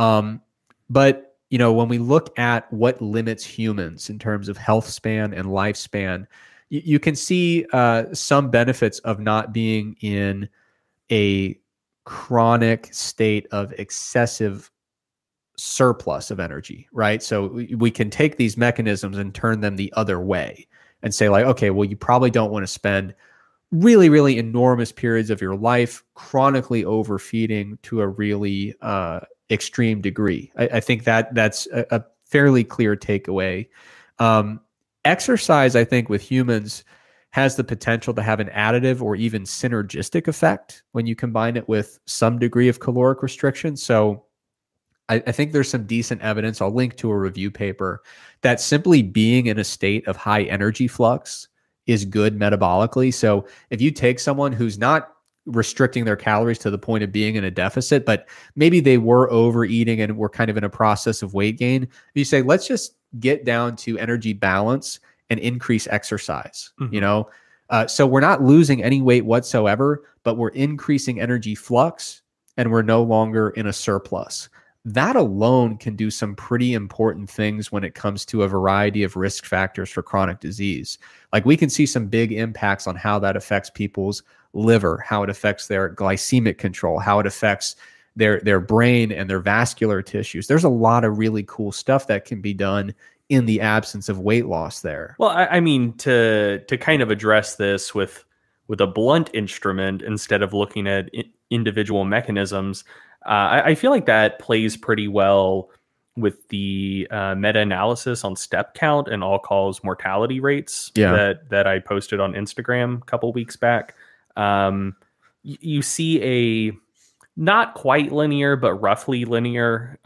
But, when we look at what limits humans in terms of health span and lifespan, you can see some benefits of not being in a chronic state of excessive surplus of energy, right? So we can take these mechanisms and turn them the other way and say, like, okay, well, you probably don't want to spend really, really enormous periods of your life chronically overfeeding to a really extreme degree. I think that's a fairly clear takeaway. Exercise, I think, with humans has the potential to have an additive or even synergistic effect when you combine it with some degree of caloric restriction. So I think there's some decent evidence. I'll link to a review paper that simply being in a state of high energy flux is good metabolically. So if you take someone who's not restricting their calories to the point of being in a deficit, but maybe they were overeating and were kind of in a process of weight gain, you say, let's just get down to energy balance and increase exercise, so we're not losing any weight whatsoever, but we're increasing energy flux and we're no longer in a surplus. That alone can do some pretty important things when it comes to a variety of risk factors for chronic disease. Like, we can see some big impacts on how that affects people's liver, how it affects their glycemic control, how it affects their brain and their vascular tissues. There's a lot of really cool stuff that can be done in the absence of weight loss there. Well, I mean, to kind of address this with a blunt instrument instead of looking at individual mechanisms, I feel like that plays pretty well with the meta-analysis on step count and all-cause mortality rates that I posted on Instagram a couple weeks back. You see a not quite linear, but roughly linear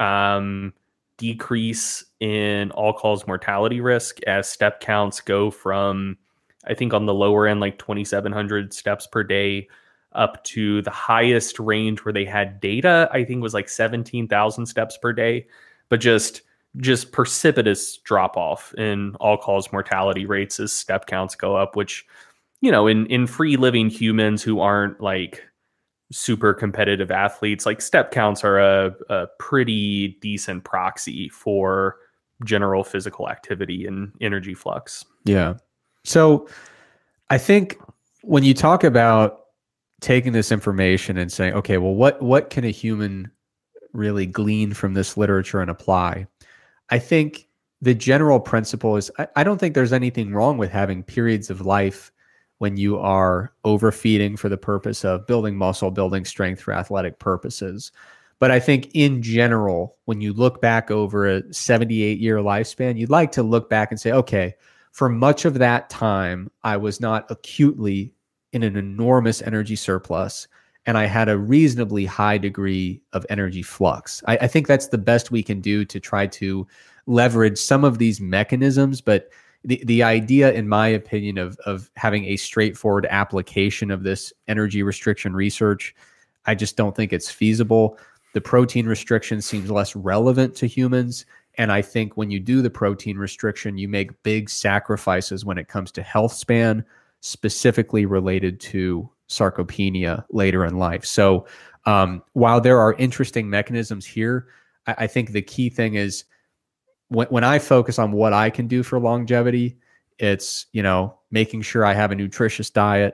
decrease in all-cause mortality risk as step counts go from, I think on the lower end, like 2,700 steps per day, up to the highest range where they had data, I think was like 17,000 steps per day, but just precipitous drop off in all-cause mortality rates as step counts go up, which, in free living humans who aren't like super competitive athletes, like step counts are a pretty decent proxy for general physical activity and energy flux. Yeah. So I think when you talk about taking this information and saying, okay, well, what can a human really glean from this literature and apply? I think the general principle is, I don't think there's anything wrong with having periods of life when you are overfeeding for the purpose of building muscle, building strength for athletic purposes. But I think in general, when you look back over a 78-year lifespan, you'd like to look back and say, okay, for much of that time, I was not acutely in an enormous energy surplus, and I had a reasonably high degree of energy flux. I think that's the best we can do to try to leverage some of these mechanisms, but the idea, in my opinion, of having a straightforward application of this energy restriction research, I just don't think it's feasible. The protein restriction seems less relevant to humans. And I think when you do the protein restriction, you make big sacrifices when it comes to health span, specifically related to sarcopenia later in life. So while there are interesting mechanisms here, I think the key thing is when I focus on what I can do for longevity, it's, making sure I have a nutritious diet,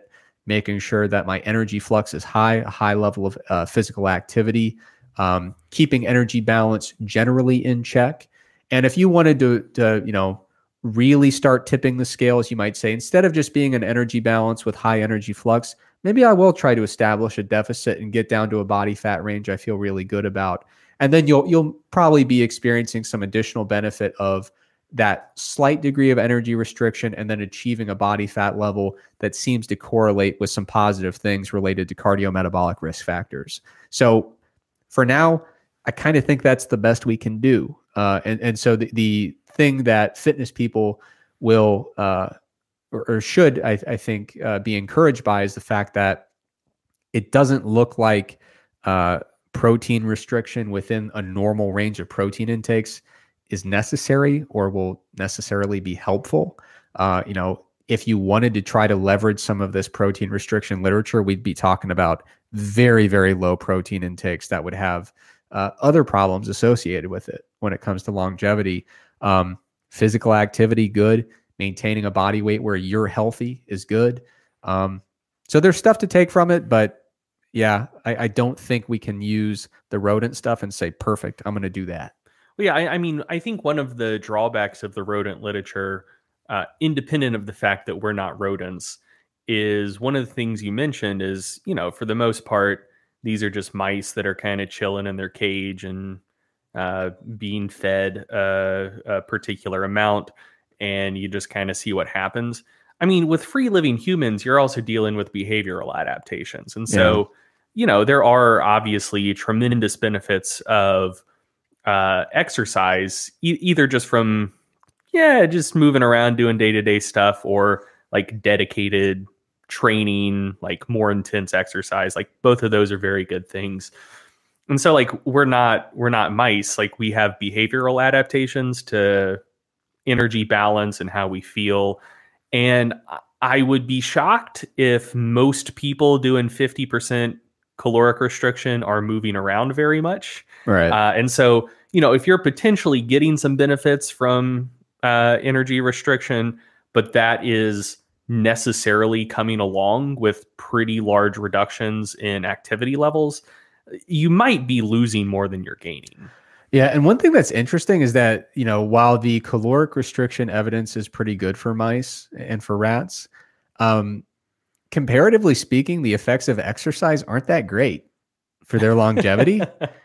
making sure that my energy flux is high, a high level of physical activity, keeping energy balance generally in check. And if you wanted to really start tipping the scales, you might say, instead of just being an energy balance with high energy flux, maybe I will try to establish a deficit and get down to a body fat range I feel really good about. And then you'll probably be experiencing some additional benefit of that slight degree of energy restriction and then achieving a body fat level that seems to correlate with some positive things related to cardiometabolic risk factors. So for now, I kind of think that's the best we can do. And so the thing that fitness people will or should, I think, be encouraged by is the fact that it doesn't look like protein restriction within a normal range of protein intakes is necessary or will necessarily be helpful. If you wanted to try to leverage some of this protein restriction literature, we'd be talking about very, very low protein intakes that would have other problems associated with it when it comes to longevity. Physical activity, good. Maintaining a body weight where you're healthy is good. So there's stuff to take from it, but yeah, I don't think we can use the rodent stuff and say, perfect, I'm going to do that. Well, yeah, I mean, I think one of the drawbacks of the rodent literature, independent of the fact that we're not rodents, is one of the things you mentioned is, for the most part, these are just mice that are kind of chilling in their cage and being fed a particular amount, and you just kind of see what happens. I mean, with free living humans, you're also dealing with behavioral adaptations. And so, there are obviously tremendous benefits of exercise, either just from, just moving around, doing day-to-day stuff, or like dedicated training, like more intense exercise. Like both of those are very good things. And so like, we're not mice. Like we have behavioral adaptations to energy balance and how we feel. And I would be shocked if most people doing 50% caloric restriction are moving around very much. Right. And so, if you're potentially getting some benefits from energy restriction, but that is necessarily coming along with pretty large reductions in activity levels, you might be losing more than you're gaining. Yeah. And one thing that's interesting is that, while the caloric restriction evidence is pretty good for mice and for rats, comparatively speaking, the effects of exercise aren't that great for their longevity.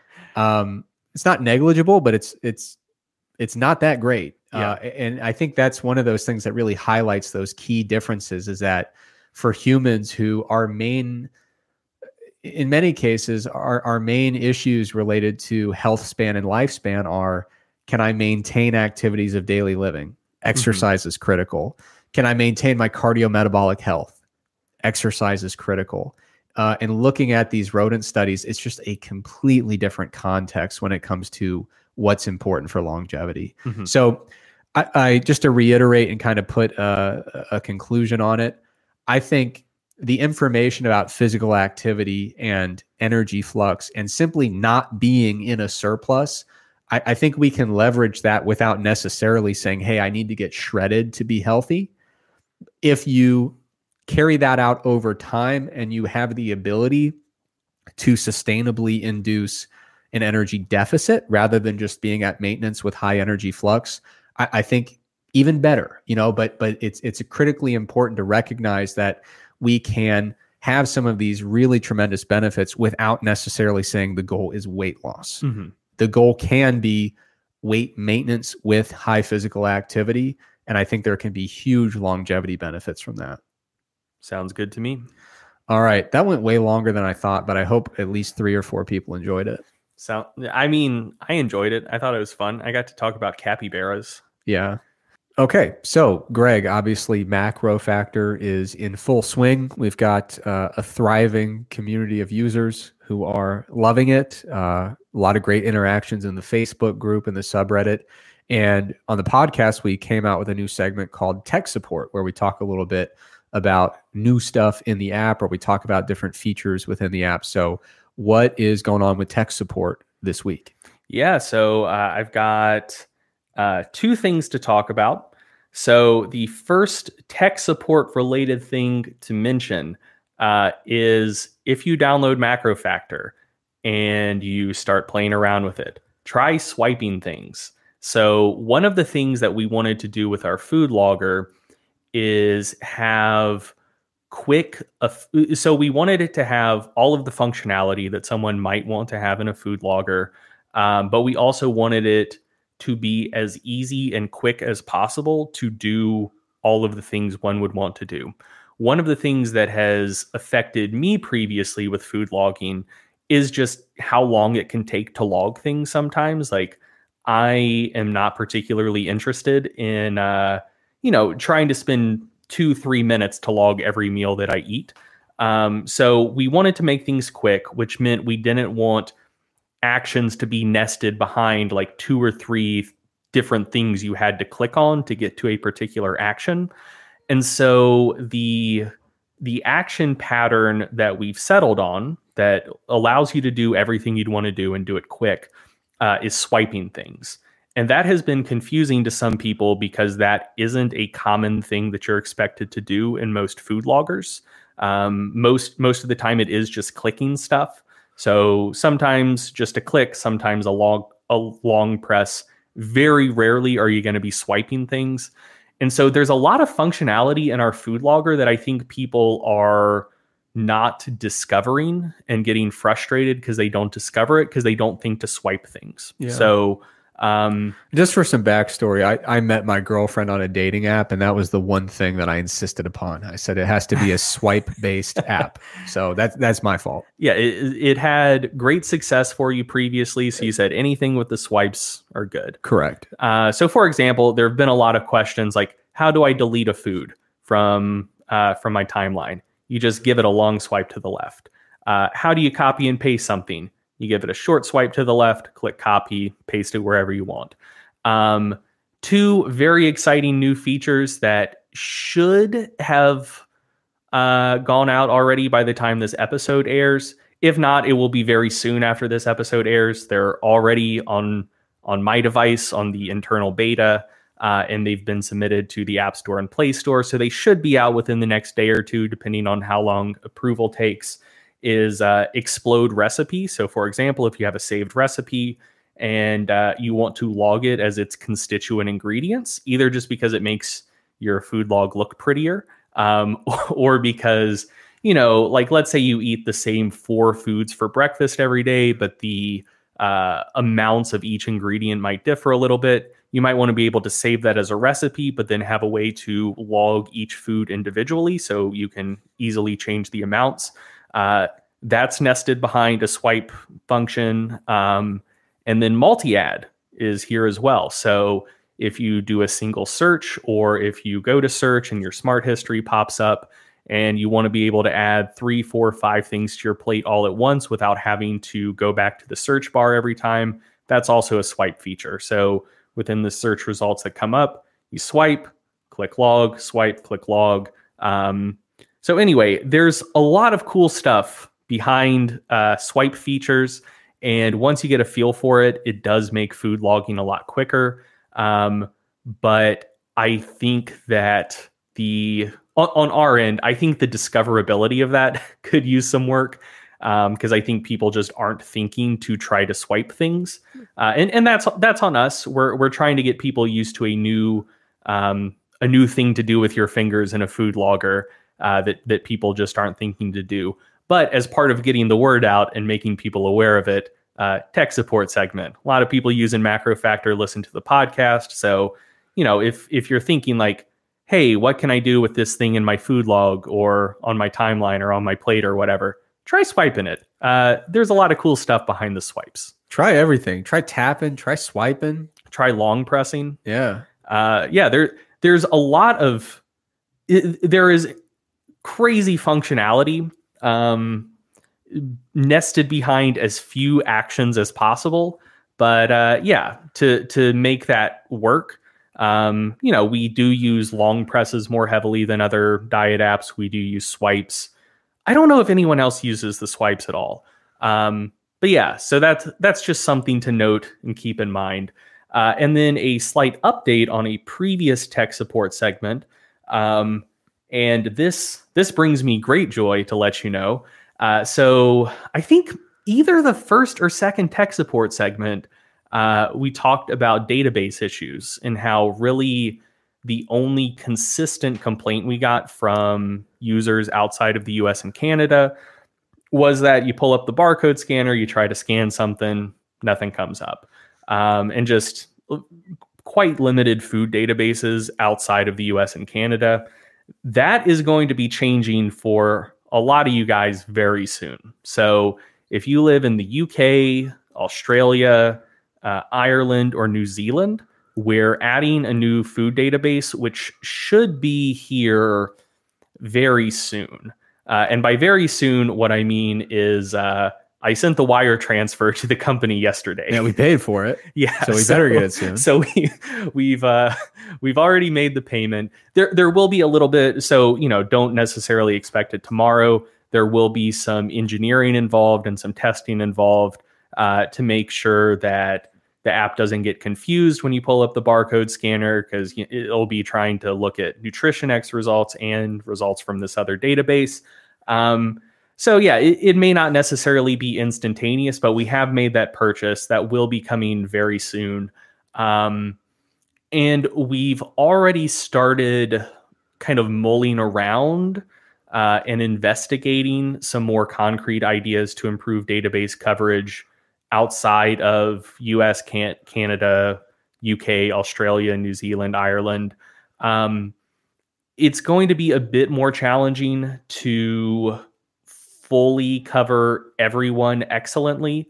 It's not negligible, but it's not that great. Yeah. And I think that's one of those things that really highlights those key differences is that for humans who are in many cases, our main issues related to health span and lifespan are, can I maintain activities of daily living? Exercise is critical. Can I maintain my cardiometabolic health? Exercise is critical. And looking at these rodent studies, it's just a completely different context when it comes to what's important for longevity. So I just to reiterate and kind of put a conclusion on it, I think the information about physical activity and energy flux and simply not being in a surplus, I think we can leverage that without necessarily saying, hey, I need to get shredded to be healthy. If you carry that out over time and you have the ability to sustainably induce an energy deficit rather than just being at maintenance with high energy flux, I think even better, but it's critically important to recognize that we can have some of these really tremendous benefits without necessarily saying the goal is weight loss. The goal can be weight maintenance with high physical activity. And I think there can be huge longevity benefits from that. Sounds good to me. All right. That went way longer than I thought, but I hope at least 3 or 4 people enjoyed it. I enjoyed it. I thought it was fun. I got to talk about capybaras. Yeah. Okay. So, Greg, obviously Macro Factor is in full swing. We've got a thriving community of users who are loving it. A lot of great interactions in the Facebook group and the subreddit. And on the podcast, we came out with a new segment called Tech Support, where we talk a little bit about new stuff in the app, or we talk about different features within the app. So what is going on with Tech Support this week? Yeah, so I've got 2 things to talk about. So the first tech support related thing to mention, is if you download MacroFactor and you start playing around with it, try swiping things. So one of the things that we wanted to do with our food logger is have so we wanted it to have all of the functionality that someone might want to have in a food logger, but we also wanted it to be as easy and quick as possible to do all of the things one would want to do. One of the things that has affected me previously with food logging is just how long it can take to log things sometimes. Like, I am not particularly interested in, trying to spend 2-3 minutes to log every meal that I eat. So we wanted to make things quick, which meant we didn't want actions to be nested behind like 2 or 3 different things you had to click on to get to a particular action. And so the action pattern that we've settled on that allows you to do everything you'd want to do and do it quick is swiping things. And that has been confusing to some people because that isn't a common thing that you're expected to do in most food loggers. Most of the time it is just clicking stuff. So sometimes just a click, sometimes a long press. Very rarely are you going to be swiping things. And so there's a lot of functionality in our food logger that I think people are not discovering and getting frustrated because they don't discover it because they don't think to swipe things. Yeah. So just for some backstory, I met my girlfriend on a dating app, and that was the one thing that I insisted upon. I said it has to be a swipe-based app. So that's my fault. Yeah, it had great success for you previously. So you said anything with the swipes are good. Correct. So for example, there have been a lot of questions like, how do I delete a food from my timeline? You just give it a long swipe to the left. How do you copy and paste something? You give it a short swipe to the left, click copy, paste it wherever you want. 2 very exciting new features that should have gone out already by the time this episode airs. If not, it will be very soon after this episode airs. They're already on my device on the internal beta, and they've been submitted to the App Store and Play Store. So they should be out within the next day or 2, depending on how long approval takes. Is explode recipe. So for example, if you have a saved recipe and you want to log it as its constituent ingredients, either just because it makes your food log look prettier, or because, like let's say you eat the same 4 foods for breakfast every day, but the amounts of each ingredient might differ a little bit. You might want to be able to save that as a recipe, but then have a way to log each food individually so you can easily change the amounts. That's nested behind a swipe function. And then multi-add is here as well. So if you do a single search, or if you go to search and your smart history pops up and you want to be able to add 3, 4, 5 things to your plate all at once without having to go back to the search bar every time, that's also a swipe feature. So within the search results that come up, you swipe, click log, swipe, click log. So anyway, there's a lot of cool stuff behind swipe features. And once you get a feel for it, it does make food logging a lot quicker. But I think that on our end, I think the discoverability of that could use some work, because I think people just aren't thinking to try to swipe things. And that's on us. We're trying to get people used to a new thing to do with your fingers in a food logger. That people just aren't thinking to do. But as part of getting the word out and making people aware of it, tech support segment. A lot of people using MacroFactor listen to the podcast. So, if you're thinking like, hey, what can I do with this thing in my food log or on my timeline or on my plate or whatever, try swiping it. There's a lot of cool stuff behind the swipes. Try everything. Try tapping, try swiping. Try long pressing. Yeah. There's a lot of... There is crazy functionality nested behind as few actions as possible. But to make that work, we do use long presses more heavily than other diet apps. We do use swipes. I don't know if anyone else uses the swipes at all. But yeah, so that's just something to note and keep in mind. And then a slight update on a previous tech support segment. And this brings me great joy to let you know. So I think either the first or second tech support segment, we talked about database issues and how really the only consistent complaint we got from users outside of the US and Canada was that you pull up the barcode scanner, you try to scan something, nothing comes up. And just quite limited food databases outside of the US and Canada. That is going to be changing for a lot of you guys very soon. So if you live in the UK, Australia, Ireland, or New Zealand, we're adding a new food database, which should be here very soon. And by very soon, what I mean is I sent the wire transfer to the company yesterday. Yeah, we paid for it. Yeah, so we better get it soon. So we've already made the payment. There will be a little bit, so don't necessarily expect it tomorrow. There will be some engineering involved and some testing involved to make sure that the app doesn't get confused when you pull up the barcode scanner, because it'll be trying to look at NutritionX results and results from this other database. So yeah, it may not necessarily be instantaneous, but we have made that purchase that will be coming very soon. And we've already started kind of mulling around and investigating some more concrete ideas to improve database coverage outside of US, Canada, UK, Australia, New Zealand, Ireland. It's going to be a bit more challenging to fully cover everyone excellently.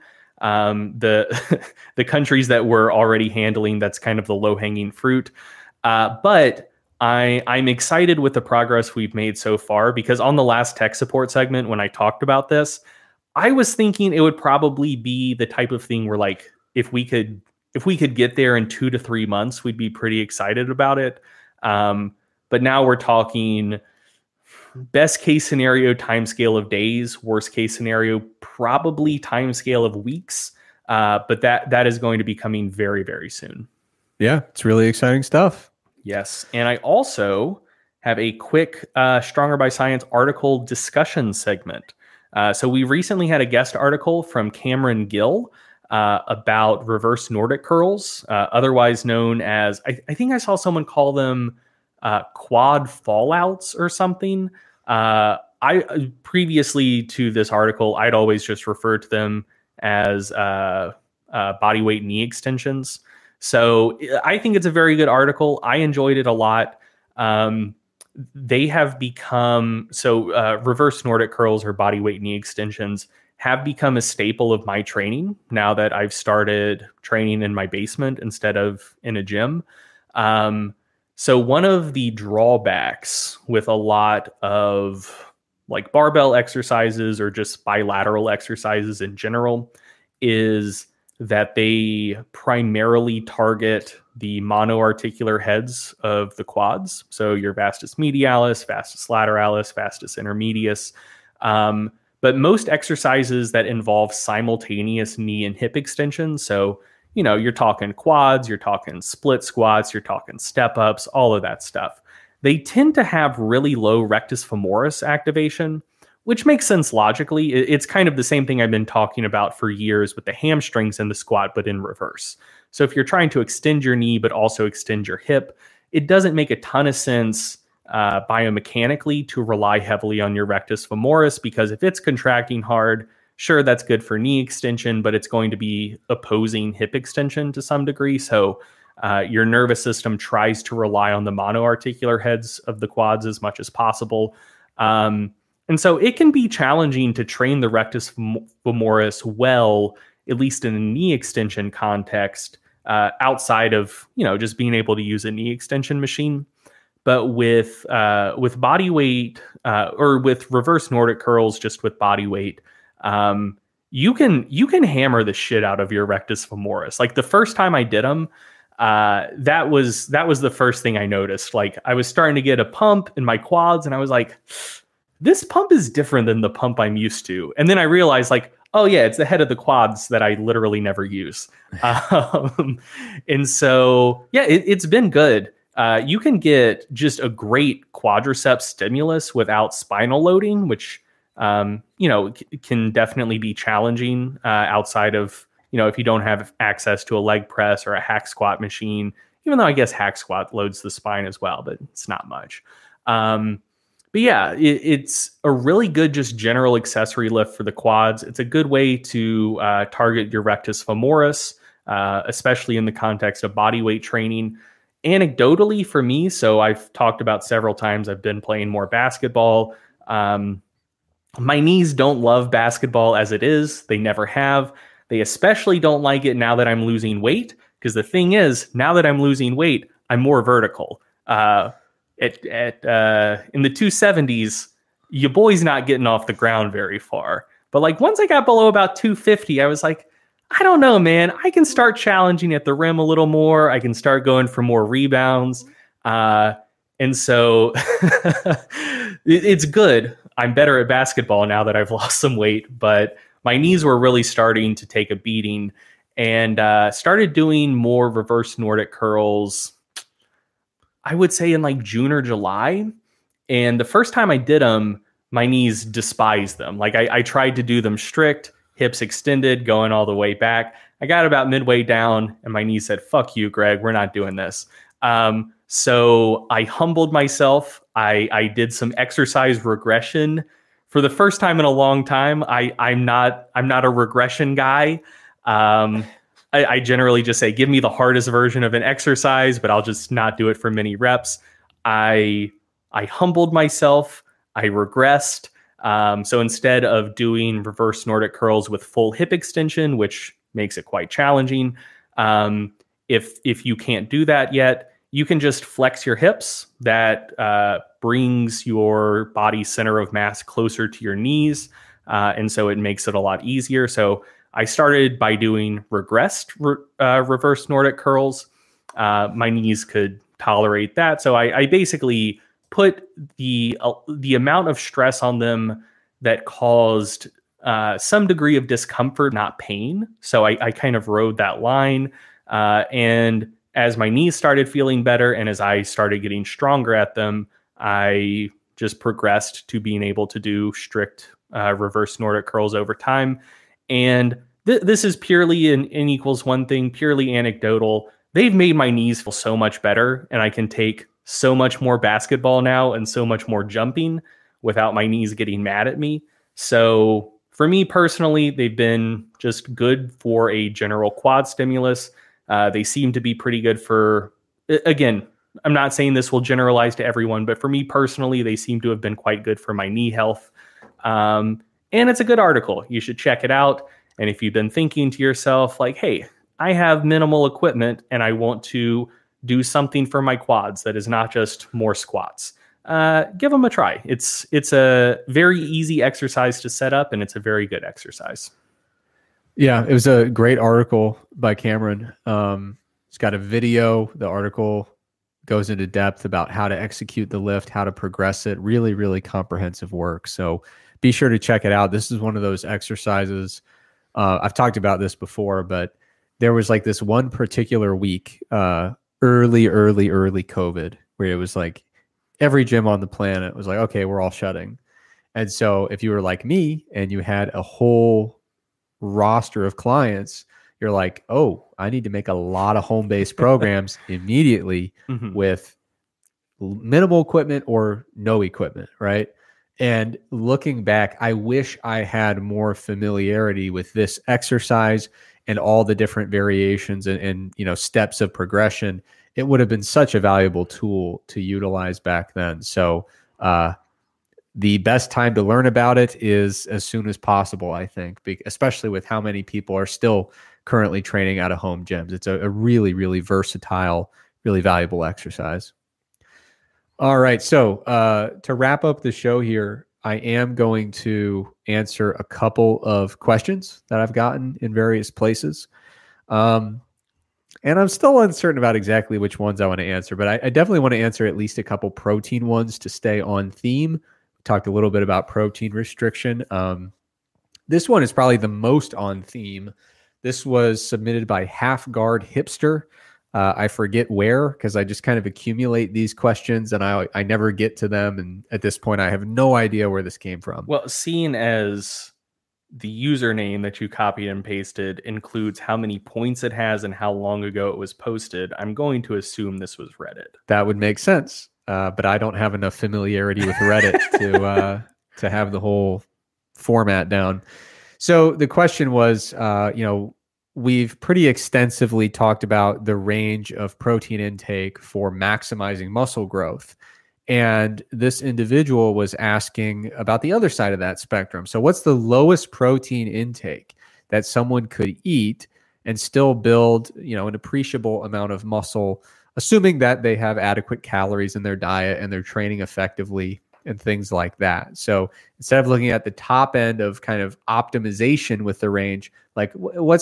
The countries that we're already handling, that's kind of the low-hanging fruit. But I'm excited with the progress we've made so far, because on the last tech support segment, when I talked about this, I was thinking it would probably be the type of thing where, like, if we could get there in 2 to 3 months, we'd be pretty excited about it. But now we're talking best case scenario timescale of days, worst case scenario probably timescale of weeks. But that is going to be coming very, very soon. Yeah, it's really exciting stuff. Yes, and I also have a quick Stronger by Science article discussion segment. So we recently had a guest article from Cameron Gill about reverse Nordic curls, otherwise known as, I think I saw someone call them quad fallouts or something. I previously to this article, I'd always just referred to them as body weight knee extensions. So I think it's a very good article. I enjoyed it a lot. They have become, reverse Nordic curls or body weight knee extensions have become a staple of my training now that I've started training in my basement instead of in a gym. So one of the drawbacks with a lot of like barbell exercises or just bilateral exercises in general is that they primarily target the monoarticular heads of the quads. So your vastus medialis, vastus lateralis, vastus intermedius. But most exercises that involve simultaneous knee and hip extension, so you're talking quads, you're talking split squats, you're talking step ups, all of that stuff, they tend to have really low rectus femoris activation, which makes sense logically. It's kind of the same thing I've been talking about for years with the hamstrings in the squat, but in reverse. So if you're trying to extend your knee, but also extend your hip, it doesn't make a ton of sense biomechanically to rely heavily on your rectus femoris, because if it's contracting hard, sure, that's good for knee extension, but it's going to be opposing hip extension to some degree. So your nervous system tries to rely on the monoarticular heads of the quads as much as possible. And so it can be challenging to train the rectus femoris well, at least in a knee extension context, outside of, just being able to use a knee extension machine. But with body weight or with reverse Nordic curls, just with body weight, you can hammer the shit out of your rectus femoris. Like the first time I did them, that was the first thing I noticed. Like I was starting to get a pump in my quads, and I was like, this pump is different than the pump I'm used to. And then I realized, like, oh yeah, it's the head of the quads that I literally never use. And so, yeah, it's been good. you can get just a great quadriceps stimulus without spinal loading, which can definitely be challenging outside of, if you don't have access to a leg press or a hack squat machine, even though I guess hack squat loads the spine as well, but it's not much. But yeah, it's a really good just general accessory lift for the quads. It's a good way to target your rectus femoris, especially in the context of body weight training. Anecdotally for me, so I've talked about several times, I've been playing more basketball. My knees don't love basketball as it is. They never have. They especially don't like it now that I'm losing weight, because the thing is, now that I'm losing weight, I'm more vertical. In the 270s, your boy's not getting off the ground very far. But like once I got below about 250, I was like, I don't know, man. I can start challenging at the rim a little more. I can start going for more rebounds. And so it's good. I'm better at basketball now that I've lost some weight, but my knees were really starting to take a beating, and started doing more reverse Nordic curls, I would say in like June or July. And the first time I did them, my knees despised them. Like I tried to do them strict, hips extended, going all the way back. I got about midway down and my knees said, fuck you, Greg, we're not doing this. So I humbled myself. I did some exercise regression for the first time in a long time. I'm not a regression guy. I generally just say, give me the hardest version of an exercise, but I'll just not do it for many reps. I humbled myself. I regressed. So instead of doing reverse Nordic curls with full hip extension, which makes it quite challenging, if you can't do that yet, you can just flex your hips. That brings your body center of mass closer to your knees. And so it makes it a lot easier. So I started by doing regressed reverse Nordic curls. My knees could tolerate that. So I basically put the amount of stress on them that caused some degree of discomfort, not pain. So I kind of rode that line. And as my knees started feeling better and as I started getting stronger at them, I just progressed to being able to do strict reverse Nordic curls over time. And this is purely an N equals one thing, purely anecdotal. They've made my knees feel so much better, and I can take so much more basketball now and so much more jumping without my knees getting mad at me. So for me personally, they've been just good for a general quad stimulus. They seem to be pretty good for, again, I'm not saying this will generalize to everyone, but for me personally, they seem to have been quite good for my knee health. And it's a good article. You should check it out. And if you've been thinking to yourself, like, hey, I have minimal equipment and I want to do something for my quads that is not just more squats, give them a try. It's a very easy exercise to set up, and it's a very good exercise. Yeah, it was a great article by Cameron. It's got a video. The article goes into depth about how to execute the lift, how to progress it. Really, really comprehensive work. So be sure to check it out. This is one of those exercises. I've talked about this before, but there was like this one particular week, early COVID, where it was like every gym on the planet was like, okay, we're all shutting. And so if you were like me and you had a whole roster of clients, you're like, oh, I need to make a lot of home-based programs immediately with minimal equipment or no equipment, right? And looking back, I wish I had more familiarity with this exercise and all the different variations and steps of progression. It would have been such a valuable tool to utilize back then. So the best time to learn about it is as soon as possible, I think, especially with how many people are still currently training out of home gyms. It's a really, really versatile, really valuable exercise. All right. So to wrap up the show here, I am going to answer a couple of questions that I've gotten in various places. And I'm still uncertain about exactly which ones I want to answer, but I definitely want to answer at least a couple protein ones to stay on theme. We talked a little bit about protein restriction. This one is probably the most on theme. This was submitted by Half Guard Hipster. I forget where because I just kind of accumulate these questions and I never get to them. And at this point, I have no idea where this came from. Well, seeing as the username that you copied and pasted includes how many points it has and how long ago it was posted, I'm going to assume this was Reddit. That would make sense. But I don't have enough familiarity with Reddit to have the whole format down. So the question was, we've pretty extensively talked about the range of protein intake for maximizing muscle growth. And this individual was asking about the other side of that spectrum. So what's the lowest protein intake that someone could eat and still build, an appreciable amount of muscle, assuming that they have adequate calories in their diet and they're training effectively and things like that. So instead of looking at the top end of kind of optimization with the range, like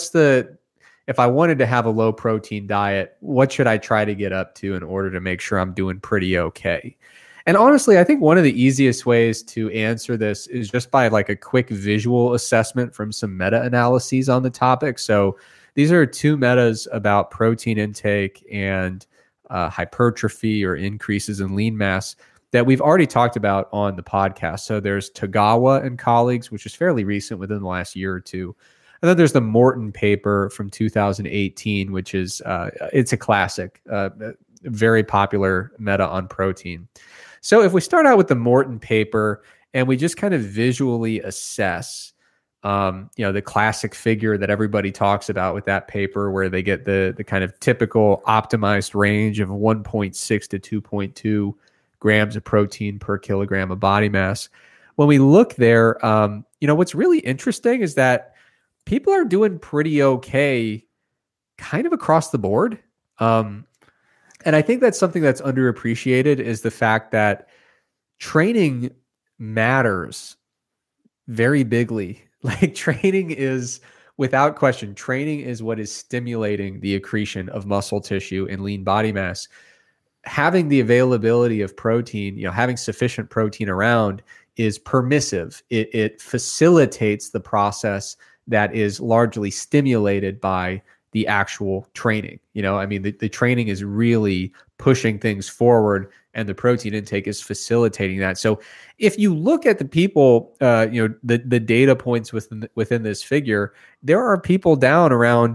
if I wanted to have a low protein diet, what should I try to get up to in order to make sure I'm doing pretty okay? And honestly, I think one of the easiest ways to answer this is just by like a quick visual assessment from some meta-analyses on the topic. So these are 2 metas about protein intake and hypertrophy or increases in lean mass that we've already talked about on the podcast. So there's Tagawa and colleagues, which is fairly recent within the last year or two. And then there's the Morton paper from 2018, which is, it's a classic, very popular meta on protein. So if we start out with the Morton paper and we just kind of visually assess, the classic figure that everybody talks about with that paper where they get the kind of typical optimized range of 1.6 to 2.2 grams of protein per kilogram of body mass. When we look there, what's really interesting is that people are doing pretty okay kind of across the board. And I think that's something that's underappreciated is the fact that training matters very bigly. Like training is, without question, training is what is stimulating the accretion of muscle tissue and lean body mass. Having the availability of protein, having sufficient protein around is permissive. It facilitates the process that is largely stimulated by the actual training. The training is really pushing things forward and the protein intake is facilitating that. So if you look at the people, the data points within this figure, there are people down around,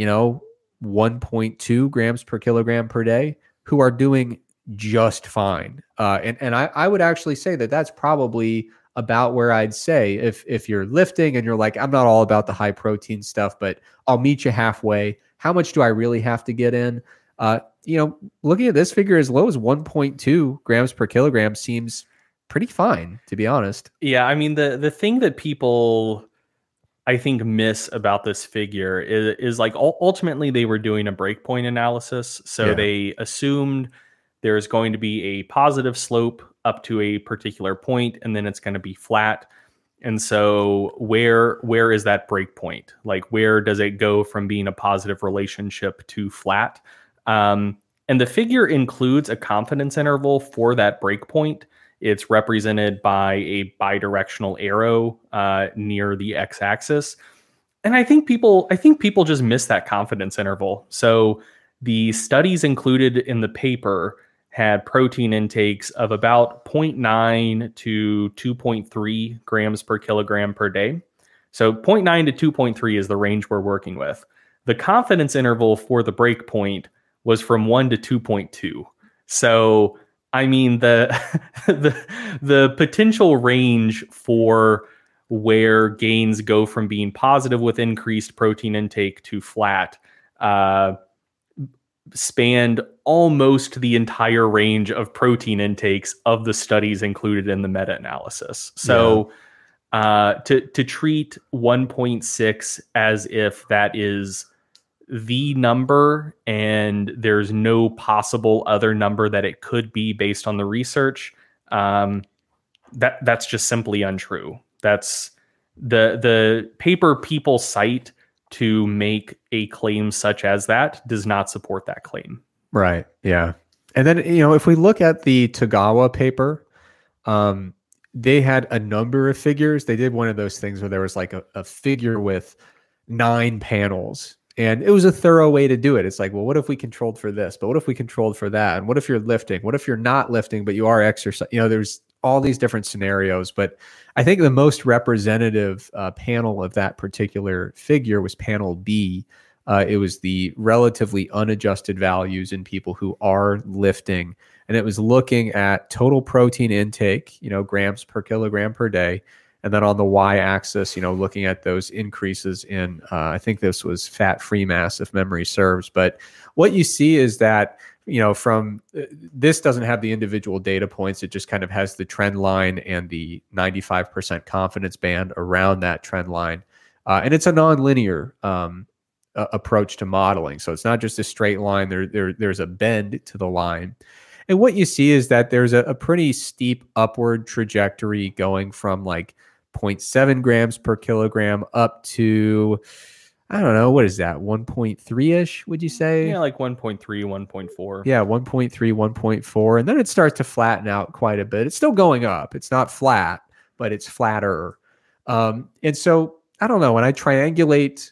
1.2 grams per kilogram per day who are doing just fine. And I would actually say that that's probably about where I'd say if you're lifting and you're like, I'm not all about the high protein stuff, but I'll meet you halfway. How much do I really have to get in? Looking at this figure as low as 1.2 grams per kilogram seems pretty fine, to be honest. Yeah, I mean, the thing that people, I think, miss about this figure is like ultimately they were doing a breakpoint analysis. So they assumed there's going to be a positive slope up to a particular point, and then it's going to be flat. And so where is that breakpoint? Like, where does it go from being a positive relationship to flat? And the figure includes a confidence interval for that breakpoint. It's represented by a bidirectional arrow near the x-axis. And I think people just miss that confidence interval. So the studies included in the paper had protein intakes of about 0.9 to 2.3 grams per kilogram per day. So 0.9 to 2.3 is the range we're working with. The confidence interval for the breakpoint was from 1 to 2.2. So, I mean, the potential range for where gains go from being positive with increased protein intake to flat spanned almost the entire range of protein intakes of the studies included in the meta-analysis. So to treat 1.6 as if that is the number and there's no possible other number that it could be based on the research, that's just simply untrue. That's the paper people cite to make a claim such as that does not support that claim. Right. Yeah. And then, if we look at the Tagawa paper, they had a number of figures. They did one of those things where there was like a figure with 9 panels. And it was a thorough way to do it. It's like, well, what if we controlled for this? But what if we controlled for that? And what if you're lifting? What if you're not lifting, but you are exercising? There's all these different scenarios. But I think the most representative panel of that particular figure was panel B. It was the relatively unadjusted values in people who are lifting. And it was looking at total protein intake, grams per kilogram per day. And then on the y-axis, looking at those increases in, I think this was fat-free mass, if memory serves. But what you see is that, from this doesn't have the individual data points. It just kind of has the trend line and the 95% confidence band around that trend line. And it's a nonlinear approach to modeling. So it's not just a straight line. There's a bend to the line. And what you see is that there's a pretty steep upward trajectory going from like 0.7 grams per kilogram up to, I don't know, what is that, 1.3-ish, would you say? Yeah, like 1.3, 1.4. Yeah, 1.3, 1.4. And then it starts to flatten out quite a bit. It's still going up. It's not flat, but it's flatter. And so, I don't know, when I triangulate,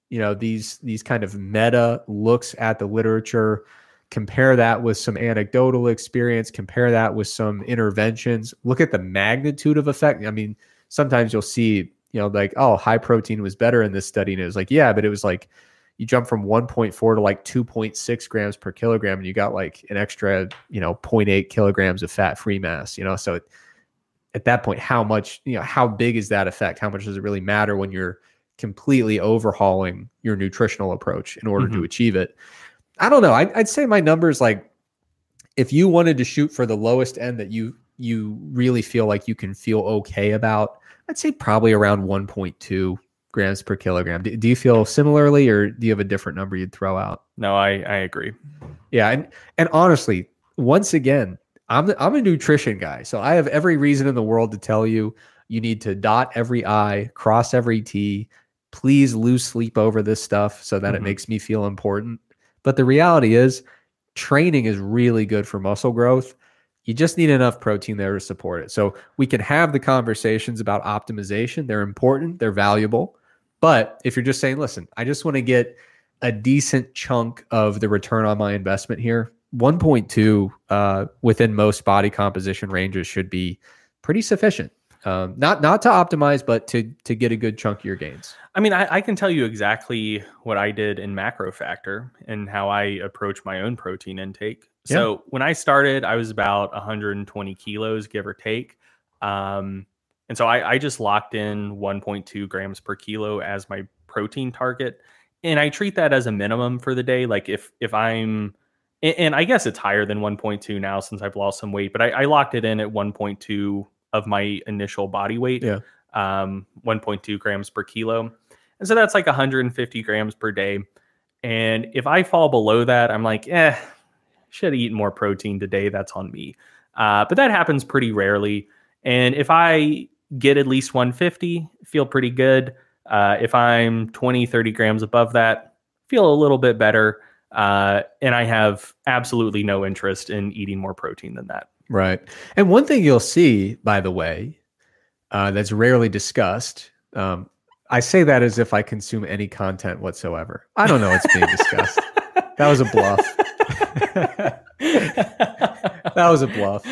these kind of meta looks at the literature, compare that with some anecdotal experience, compare that with some interventions, look at the magnitude of effect. I mean, sometimes you'll see, like, oh, high protein was better in this study. And it was like, yeah, but it was like, you jump from 1.4 to like 2.6 grams per kilogram and you got like an extra, 0.8 kilograms of fat-free mass, So at that point, how much, how big is that effect? How much does it really matter when you're completely overhauling your nutritional approach in order to achieve it? I don't know. I'd say my numbers, like, if you wanted to shoot for the lowest end that you really feel like you can feel okay about, I'd say probably around 1.2 grams per kilogram. Do you feel similarly, or do you have a different number you'd throw out? No, I agree. Yeah, and honestly, once again, I'm a nutrition guy, so I have every reason in the world to tell you need to dot every I, cross every T. Please lose sleep over this stuff so that it makes me feel important. But the reality is, training is really good for muscle growth. You just need enough protein there to support it. So we can have the conversations about optimization. They're important. They're valuable. But if you're just saying, listen, I just want to get a decent chunk of the return on my investment here, 1.2 within most body composition ranges should be pretty sufficient. Not to optimize, but to get a good chunk of your gains. I mean, I can tell you exactly what I did in Macro Factor and how I approach my own protein intake. Yeah. So when I started, I was about 120 kilos, give or take. And so I just locked in 1.2 grams per kilo as my protein target. And I treat that as a minimum for the day. Like if I'm, and I guess it's higher than 1.2 now since I've lost some weight, but I locked it in at 1.2 of my initial body weight, 1.2 grams per kilo. And so that's like 150 grams per day. And if I fall below that, I'm like, should have eaten more protein today. That's on me. But that happens pretty rarely. And if I get at least 150, feel pretty good. If I'm 20, 30 grams above that, feel a little bit better. And I have absolutely no interest in eating more protein than that. Right. And one thing you'll see, by the way, that's rarely discussed, I say that as if I consume any content whatsoever. I don't know what's being discussed. That was a bluff. That was a bluff.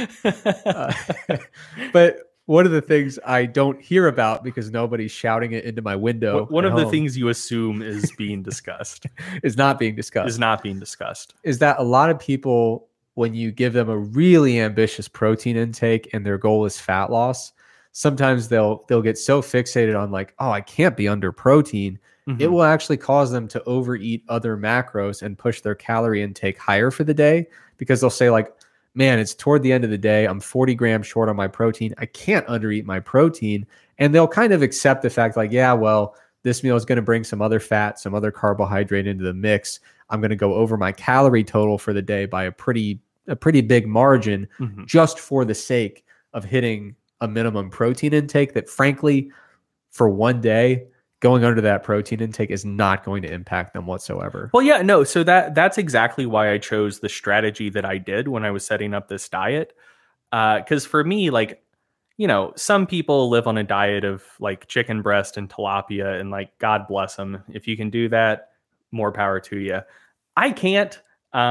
But one of the things I don't hear about because nobody's shouting it into my window. One of the things you assume is being discussed. Is not being discussed. Is that a lot of people, when you give them a really ambitious protein intake and their goal is fat loss, sometimes they'll get so fixated on like, oh, I can't be under protein. It will actually cause them to overeat other macros and push their calorie intake higher for the day, because they'll say like, man, it's toward the end of the day. I'm 40 grams short on my protein. I can't undereat my protein. And they'll kind of accept the fact like, yeah, well, this meal is going to bring some other fat, some other carbohydrate into the mix. I'm going to go over my calorie total for the day by a pretty big margin just for the sake of hitting a minimum protein intake that, frankly, for one day, going under that protein intake is not going to impact them whatsoever. Well, yeah, no. So that's exactly why I chose the strategy that I did when I was setting up this diet. Because for me, like, some people live on a diet of like chicken breast and tilapia, and like, God bless them. If you can do that, more power to you. I can't.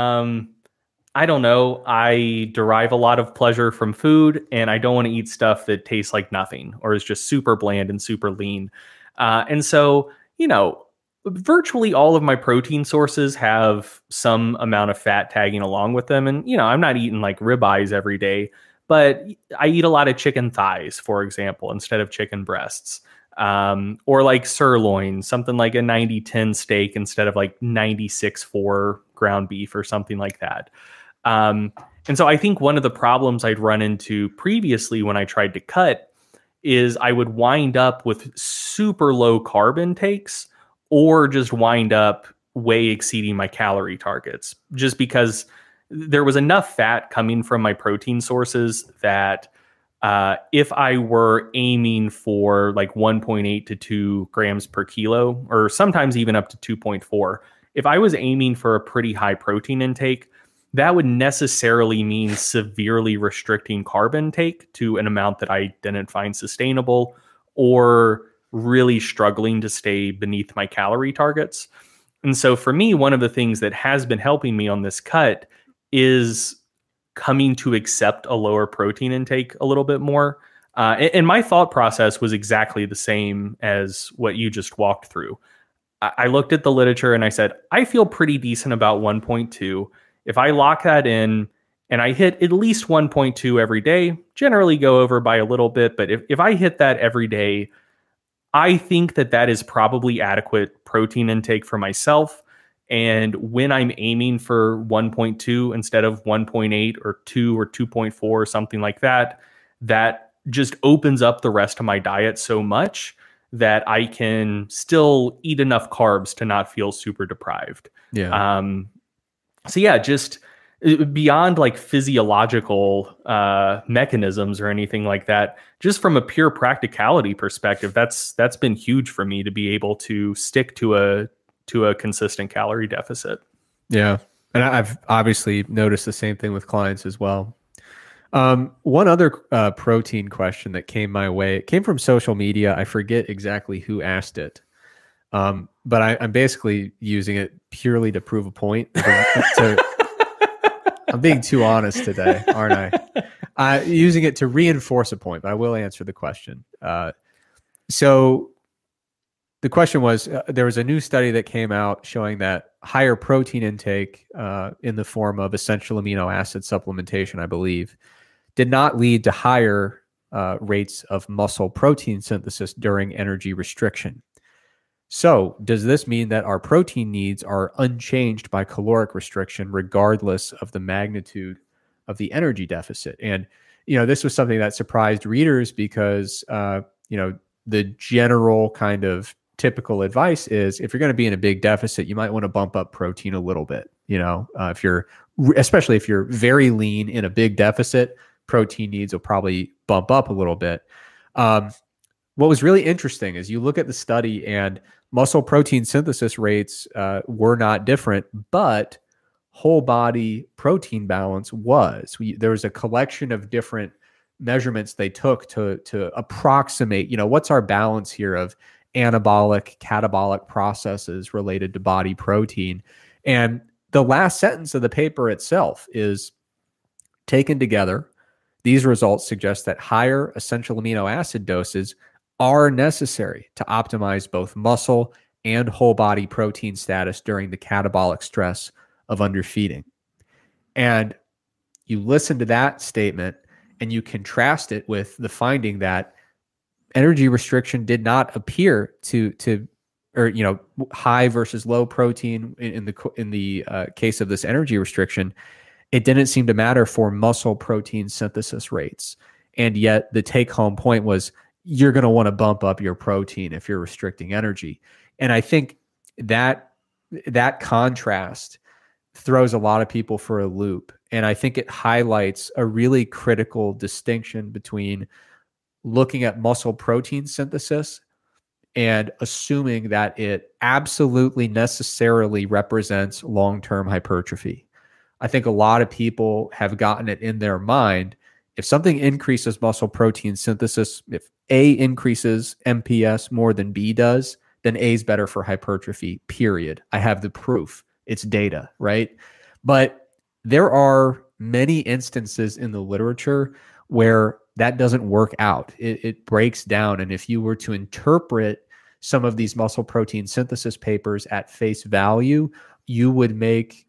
I don't know. I derive a lot of pleasure from food, and I don't want to eat stuff that tastes like nothing or is just super bland and super lean. And so, virtually all of my protein sources have some amount of fat tagging along with them. And, I'm not eating like ribeyes every day, but I eat a lot of chicken thighs, for example, instead of chicken breasts. Or like sirloin, something like a 90-10 steak instead of like 96-4 ground beef or something like that. And so I think one of the problems I'd run into previously when I tried to cut is I would wind up with super low carb intakes or just wind up way exceeding my calorie targets, just because there was enough fat coming from my protein sources that if I were aiming for like 1.8 to 2 grams per kilo, or sometimes even up to 2.4, if I was aiming for a pretty high protein intake, that would necessarily mean severely restricting carb intake to an amount that I didn't find sustainable, or really struggling to stay beneath my calorie targets. And so for me, one of the things that has been helping me on this cut is coming to accept a lower protein intake a little bit more. And my thought process was exactly the same as what you just walked through. I looked at the literature and I said, I feel pretty decent about 1.2. If I lock that in and I hit at least 1.2 every day, generally go over by a little bit, but if I hit that every day, I think that is probably adequate protein intake for myself. And when I'm aiming for 1.2 instead of 1.8 or 2 or 2.4 or something like that, that just opens up the rest of my diet so much that I can still eat enough carbs to not feel super deprived. Yeah. So yeah, just beyond like physiological mechanisms or anything like that, just from a pure practicality perspective, that's been huge for me to be able to stick to a consistent calorie deficit. Yeah. And I've obviously noticed the same thing with clients as well. One other protein question that came my way, it came from social media. I forget exactly who asked it. But I'm basically using it purely to prove a point. I'm being too honest today, aren't I? Using it to reinforce a point, but I will answer the question. So the question was, there was a new study that came out showing that higher protein intake in the form of essential amino acid supplementation, I believe, did not lead to higher rates of muscle protein synthesis during energy restriction. So does this mean that our protein needs are unchanged by caloric restriction, regardless of the magnitude of the energy deficit? And, this was something that surprised readers because, the general kind of typical advice is if you're going to be in a big deficit, you might want to bump up protein a little bit. Especially if you're very lean in a big deficit, protein needs will probably bump up a little bit. What was really interesting is you look at the study and muscle protein synthesis rates were not different, but whole body protein balance was. There was a collection of different measurements they took to approximate, what's our balance here of anabolic, catabolic processes related to body protein. And the last sentence of the paper itself is, taken together, these results suggest that higher essential amino acid doses are necessary to optimize both muscle and whole body protein status during the catabolic stress of underfeeding. And you listen to that statement and you contrast it with the finding that energy restriction did not appear to high versus low protein in the case of this energy restriction. It didn't seem to matter for muscle protein synthesis rates. And yet the take home point was, you're going to want to bump up your protein if you're restricting energy. And I think that contrast throws a lot of people for a loop. And I think it highlights a really critical distinction between looking at muscle protein synthesis and assuming that it absolutely necessarily represents long-term hypertrophy. I think a lot of people have gotten it in their mind. If something increases muscle protein synthesis, if A increases MPS more than B does, then A is better for hypertrophy, period. I have the proof. It's data, right? But there are many instances in the literature where that doesn't work out. It breaks down. And if you were to interpret some of these muscle protein synthesis papers at face value, you would make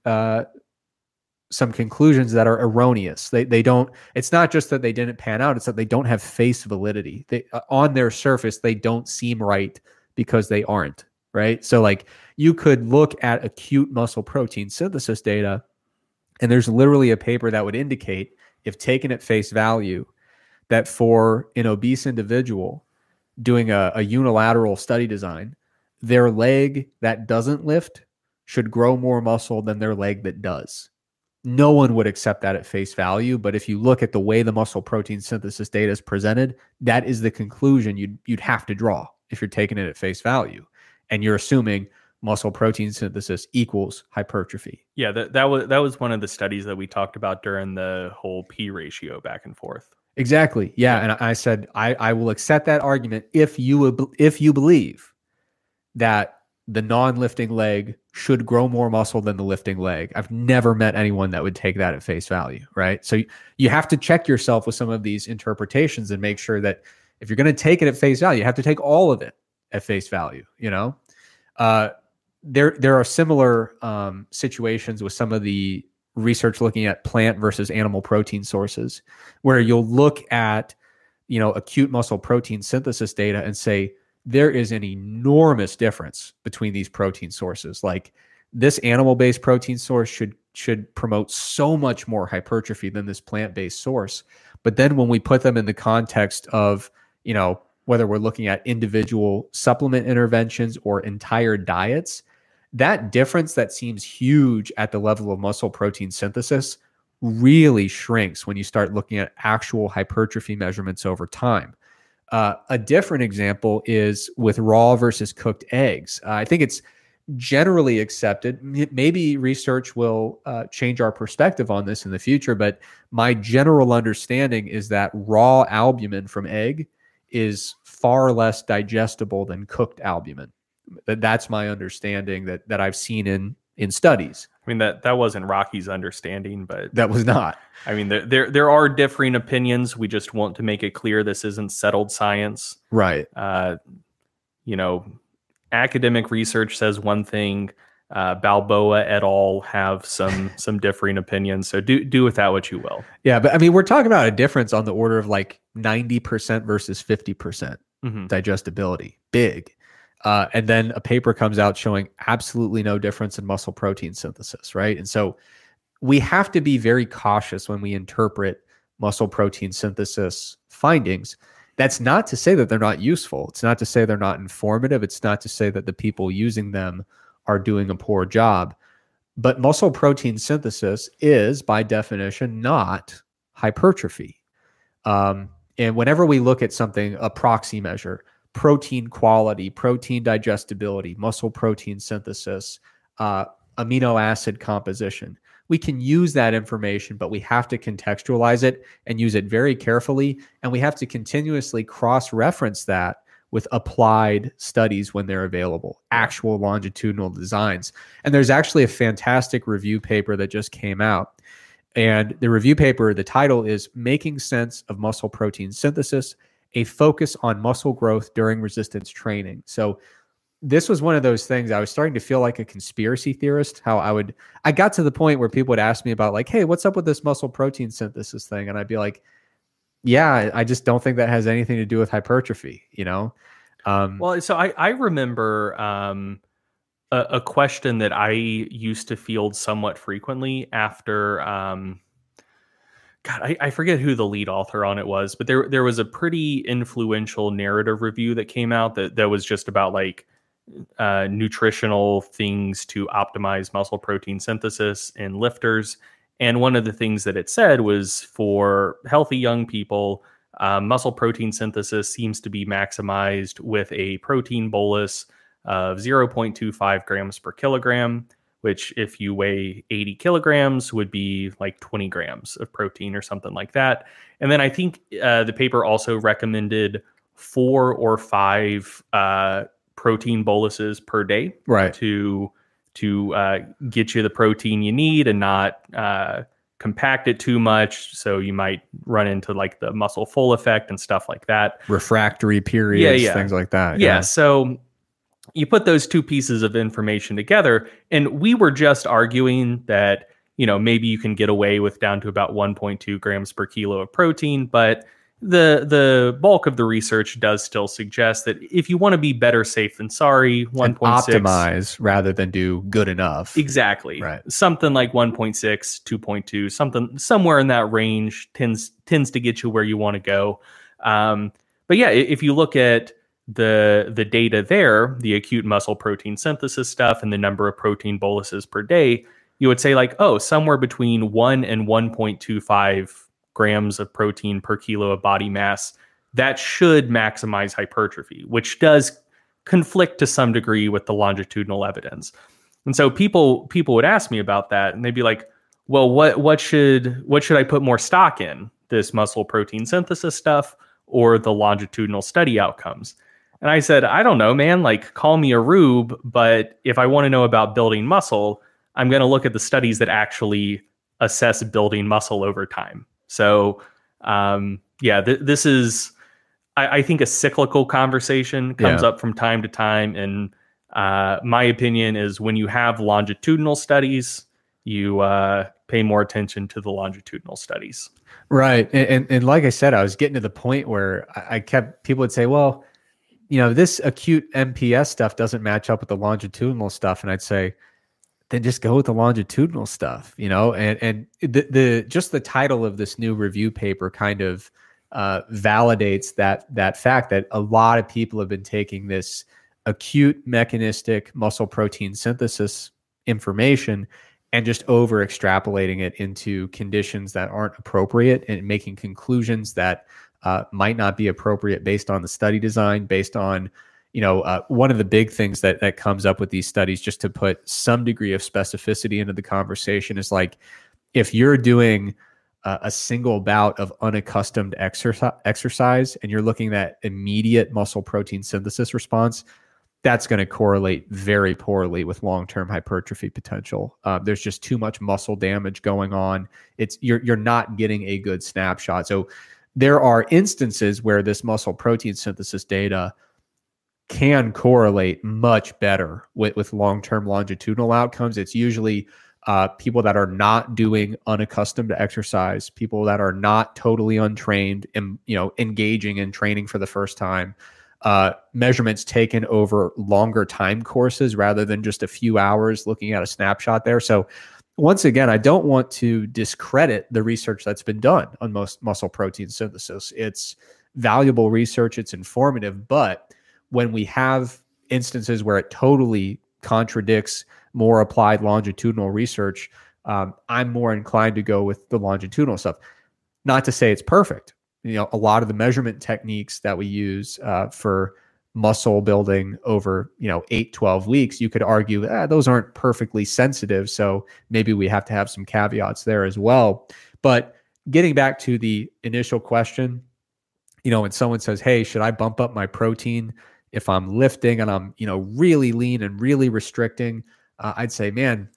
some conclusions that are erroneous. They don't, it's not just that they didn't pan out, it's that they don't have face validity. They, on their surface, they don't seem right because they aren't, right? So like you could look at acute muscle protein synthesis data, and there's literally a paper that would indicate, if taken at face value, that for an obese individual doing a unilateral study design, their leg that doesn't lift should grow more muscle than their leg that does. No one would accept that at face value, but if you look at the way the muscle protein synthesis data is presented, that is the conclusion you'd have to draw if you're taking it at face value, and you're assuming muscle protein synthesis equals hypertrophy. Yeah, that was one of the studies that we talked about during the whole P ratio back and forth. Exactly. Yeah, and I said I will accept that argument if you believe that the non-lifting leg should grow more muscle than the lifting leg. I've never met anyone that would take that at face value, right? So you have to check yourself with some of these interpretations and make sure that if you're going to take it at face value, you have to take all of it at face value, you know? There are similar situations with some of the research looking at plant versus animal protein sources, where you'll look at, acute muscle protein synthesis data and say, there is an enormous difference between these protein sources. Like this animal-based protein source should promote so much more hypertrophy than this plant-based source. But then when we put them in the context of, whether we're looking at individual supplement interventions or entire diets, that difference that seems huge at the level of muscle protein synthesis really shrinks when you start looking at actual hypertrophy measurements over time. A different example is with raw versus cooked eggs. I think it's generally accepted. Maybe research will change our perspective on this in the future, but my general understanding is that raw albumin from egg is far less digestible than cooked albumin. That's my understanding that I've seen in studies. I mean, that wasn't Rocky's understanding, but that was not. I mean, there are differing opinions. We just want to make it clear this isn't settled science. Right. Academic research says one thing. Balboa et al. Have some differing opinions. So do with that what you will. Yeah, but I mean, we're talking about a difference on the order of like 90% versus 50% digestibility. Big. And then a paper comes out showing absolutely no difference in muscle protein synthesis, right? And so we have to be very cautious when we interpret muscle protein synthesis findings. That's not to say that they're not useful. It's not to say they're not informative. It's not to say that the people using them are doing a poor job. But muscle protein synthesis is, by definition, not hypertrophy. And whenever we look at something, a proxy measure, protein quality, protein digestibility, muscle protein synthesis, amino acid composition, we can use that information, but we have to contextualize it and use it very carefully. And we have to continuously cross-reference that with applied studies when they're available, actual longitudinal designs. And there's actually a fantastic review paper that just came out. And the review paper, the title is Making Sense of Muscle Protein Synthesis, a Focus on Muscle Growth During Resistance Training. So this was one of those things I was starting to feel like a conspiracy theorist, how I got to the point where people would ask me about like, hey, what's up with this muscle protein synthesis thing? And I'd be like, yeah, I just don't think that has anything to do with hypertrophy, Well, so I remember a question that I used to field somewhat frequently after, I forget who the lead author on it was, but there was a pretty influential narrative review that came out that was just about like nutritional things to optimize muscle protein synthesis in lifters. And one of the things that it said was for healthy young people, muscle protein synthesis seems to be maximized with a protein bolus of 0.25 grams per kilogram, which if you weigh 80 kilograms would be like 20 grams of protein or something like that. And then I think the paper also recommended 4 or 5 protein boluses per day, Right. to get you the protein you need and not compact it too much. So you might run into like the muscle full effect and stuff like that. Refractory periods, Yeah. things like that. Yeah. So you put those two pieces of information together, and we were just arguing that, maybe you can get away with down to about 1.2 grams per kilo of protein, but the bulk of the research does still suggest that if you want to be better safe than sorry, 1.6, optimize rather than do good enough. Exactly. Right. Something like 1.6, 2.2, somewhere in that range tends to get you where you want to go. But yeah, if you look at the data there, the acute muscle protein synthesis stuff and the number of protein boluses per day, you would say like, somewhere between 1 and 1.25 grams of protein per kilo of body mass, that should maximize hypertrophy, which does conflict to some degree with the longitudinal evidence. And so people would ask me about that, and they'd be like, well, what should I put more stock in, this muscle protein synthesis stuff or the longitudinal study outcomes? And I said, I don't know, man, like, call me a rube, but if I want to know about building muscle, I'm going to look at the studies that actually assess building muscle over time. So, this is, I think, a cyclical conversation, comes up from time to time. And my opinion is, when you have longitudinal studies, you pay more attention to the longitudinal studies. Right. And like I said, I was getting to the point where people would say, well, this acute MPS stuff doesn't match up with the longitudinal stuff. And I'd say, then just go with the longitudinal stuff, and just the title of this new review paper kind of validates that fact that a lot of people have been taking this acute mechanistic muscle protein synthesis information and just over extrapolating it into conditions that aren't appropriate and making conclusions that might not be appropriate based on the study design, based on one of the big things that comes up with these studies, just to put some degree of specificity into the conversation, is like, if you're doing a single bout of unaccustomed exercise and you're looking at immediate muscle protein synthesis response, that's going to correlate very poorly with long-term hypertrophy potential. There's just too much muscle damage going on. You're not getting a good snapshot. So there are instances where this muscle protein synthesis data can correlate much better with long-term longitudinal outcomes. It's usually people that are not doing unaccustomed exercise, people that are not totally untrained and engaging in training for the first time, measurements taken over longer time courses rather than just a few hours looking at a snapshot there. So once again, I don't want to discredit the research that's been done on most muscle protein synthesis. It's valuable research, it's informative, but when we have instances where it totally contradicts more applied longitudinal research, I'm more inclined to go with the longitudinal stuff. Not to say it's perfect. A lot of the measurement techniques that we use for muscle building over 8-12 weeks, you could argue those aren't perfectly sensitive, so maybe we have to have some caveats there as well. But getting back to the initial question, when someone says, hey, should I bump up my protein if I'm lifting and I'm really lean and really restricting, I'd say, man,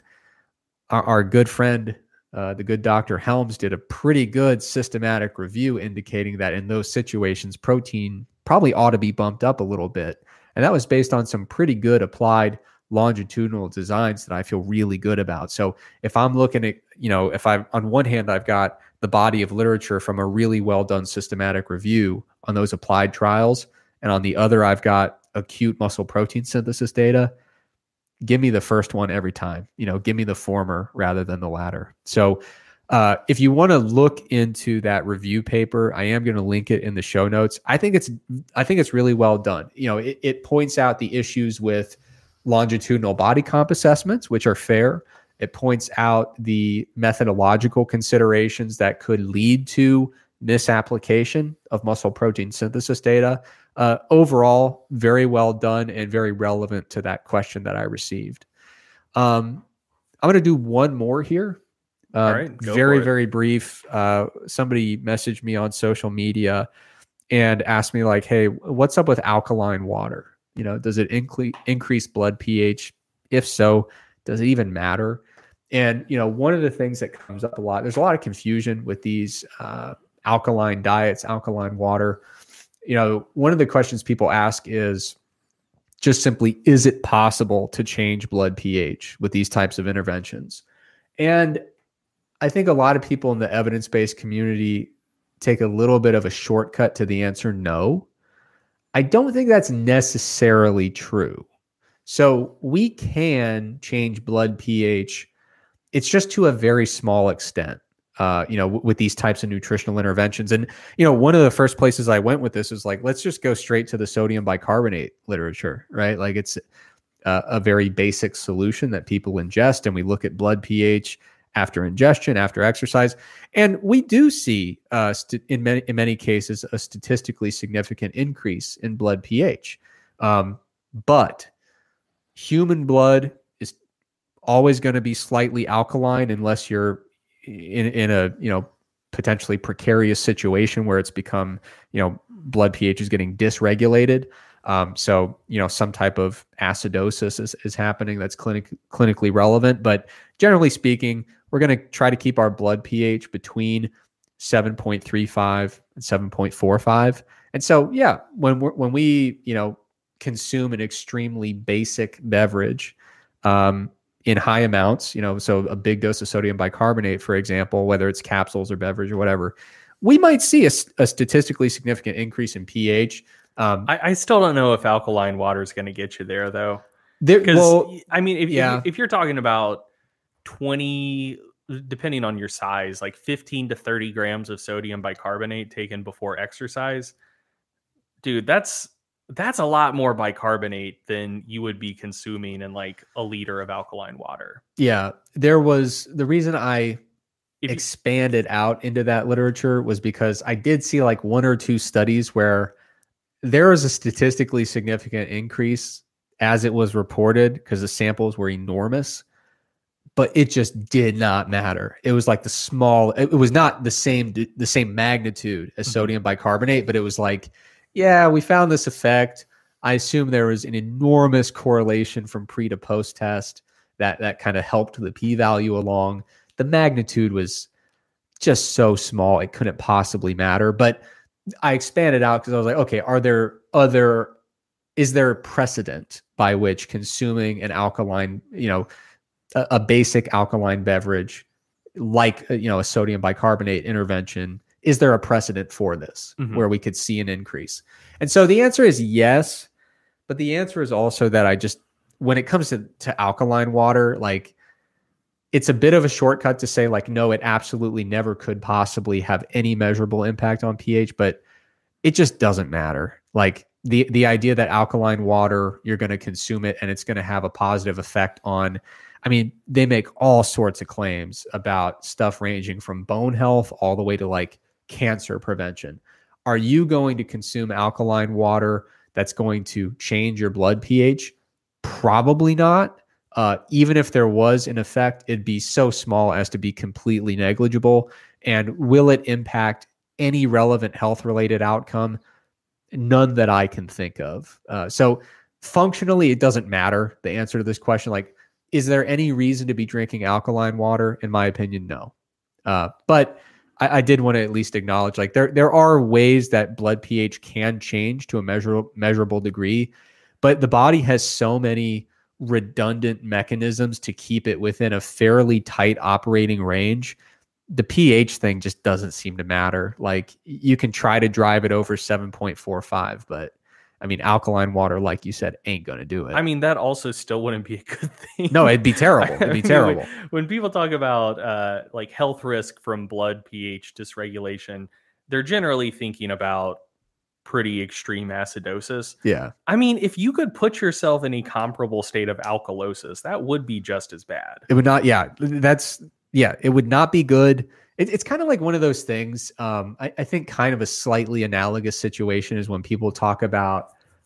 our good friend, the good Dr. Helms, did a pretty good systematic review indicating that in those situations, protein probably ought to be bumped up a little bit. And that was based on some pretty good applied longitudinal designs that I feel really good about. So if I'm looking at, if I'm on one hand, I've got the body of literature from a really well done systematic review on those applied trials, and on the other, I've got acute muscle protein synthesis data, give me the first one every time. Give me the former rather than the latter. So if you want to look into that review paper, I am going to link it in the show notes. I think it's really well done. It points out the issues with longitudinal body comp assessments, which are fair. It points out the methodological considerations that could lead to misapplication of muscle protein synthesis data. Overall, very well done and very relevant to that question that I received. I'm going to do one more here. All right, very brief. Somebody messaged me on social media and asked me like, hey, what's up with alkaline water? Does it increase blood pH? If so, does it even matter? And, one of the things that comes up a lot, there's a lot of confusion with these alkaline diets, alkaline water. One of the questions people ask is just simply, is it possible to change blood pH with these types of interventions? And I think a lot of people in the evidence-based community take a little bit of a shortcut to the answer no. I don't think that's necessarily true. So we can change blood pH. It's just to a very small extent, with these types of nutritional interventions. And, one of the first places I went with this is like, let's just go straight to the sodium bicarbonate literature, right? Like it's a very basic solution that people ingest, and we look at blood pH after ingestion, after exercise. And we do see, in many cases, a statistically significant increase in blood pH. But human blood is always going to be slightly alkaline unless you're in a potentially precarious situation where it's become blood pH is getting dysregulated. So some type of acidosis is happening that's clinically relevant. But generally speaking, we're going to try to keep our blood pH between 7.35 and 7.45. And so, yeah, when we consume an extremely basic beverage in high amounts, so a big dose of sodium bicarbonate, for example, whether it's capsules or beverage or whatever, we might see a statistically significant increase in pH. I still don't know if alkaline water is going to get you there, though. If you're talking about 20, depending on your size, like 15 to 30 grams of sodium bicarbonate taken before exercise, dude, that's a lot more bicarbonate than you would be consuming in like a liter of alkaline water. Yeah, there was the reason I expanded out into that literature was because I did see like one or two studies where there was a statistically significant increase as it was reported because the samples were enormous, but it just did not matter. It was like it was not the same magnitude as sodium bicarbonate, but it was like, yeah, we found this effect. I assume there was an enormous correlation from pre to post test that kind of helped the p-value along. The magnitude was just so small, it couldn't possibly matter. But I expanded out because I was like, okay, is there a precedent by which consuming an alkaline, a basic alkaline beverage like, a sodium bicarbonate intervention, is there a precedent for this where we could see an increase? And so the answer is yes, but the answer is also that when it comes to alkaline water, like it's a bit of a shortcut to say like, no, it absolutely never could possibly have any measurable impact on pH, but it just doesn't matter. Like the idea that alkaline water, you're going to consume it and it's going to have a positive effect on, they make all sorts of claims about stuff ranging from bone health all the way to like cancer prevention. Are you going to consume alkaline water that's going to change your blood pH? Probably not. Even if there was an effect, it'd be so small as to be completely negligible. And will it impact any relevant health-related outcome? None that I can think of. So functionally, it doesn't matter, the answer to this question. Like, is there any reason to be drinking alkaline water? In my opinion, no. But I did want to at least acknowledge, like there are ways that blood pH can change to a measurable degree, but the body has so many redundant mechanisms to keep it within a fairly tight operating range. The pH thing just doesn't seem to matter. Like you can try to drive it over 7.45, but alkaline water, like you said, ain't going to do it. That also still wouldn't be a good thing. No, it'd be terrible. It'd be terrible. When people talk about like health risk from blood pH dysregulation, they're generally thinking about pretty extreme acidosis. Yeah. If you could put yourself in a comparable state of alkalosis, that would be just as bad. It would not. Yeah. It would not be good. It's kind of like one of those things. I think kind of a slightly analogous situation is when people talk about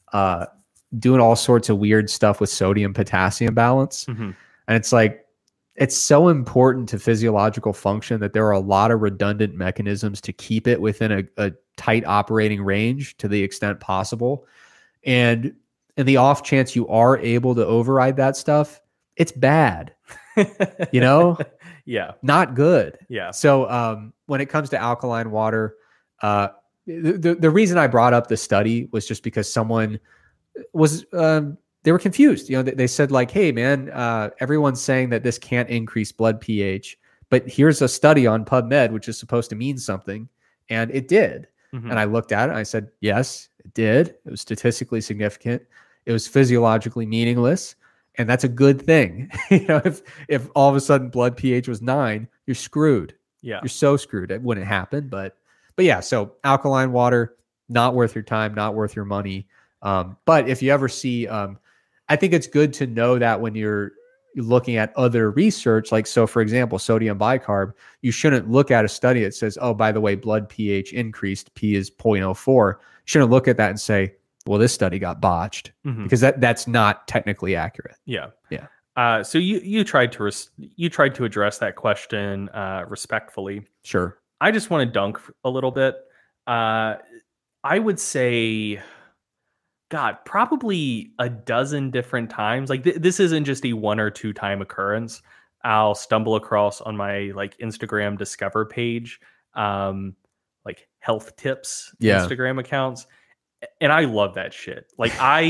doing all sorts of weird stuff with sodium potassium balance. And it's like, it's so important to physiological function that there are a lot of redundant mechanisms to keep it within a tight operating range to the extent possible. And and the off chance you are able to override that stuff, it's bad. You know? Yeah. Not good. Yeah. So when it comes to alkaline water, the reason I brought up the study was just because someone was they were confused. You know, they said like, "Hey, man, everyone's saying that this can't increase blood pH, but here's a study on PubMed which is supposed to mean something, and it did." Mm-hmm. And I looked at it and I said, "Yes, it did. It was statistically significant. It was physiologically meaningless." And that's a good thing. You know, if all of a sudden blood pH was 9, you're screwed. Yeah. You're so screwed. It wouldn't happen. But yeah, so alkaline water, not worth your time, not worth your money. But if you ever see, I think it's good to know that when you're looking at other research, like, so for example, sodium bicarb, you shouldn't look at a study that says, oh, by the way, blood pH increased, P is 0.04. You shouldn't look at that and say, well, this study got botched, because that's not technically accurate. Yeah. Yeah. So you tried to address that question respectfully. Sure. I just want to dunk a little bit. I would say, God, probably a dozen different times. Like this isn't just a 1 or 2 time occurrence. I'll stumble across on my like Instagram Discover page, like health tips Instagram accounts. And I love that shit. Like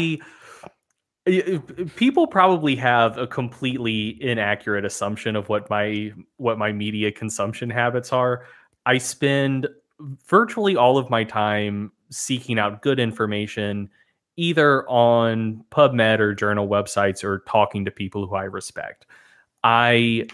people probably have a completely inaccurate assumption of what my media consumption habits are. I spend virtually all of my time seeking out good information, either on PubMed or journal websites, or talking to people who I respect. I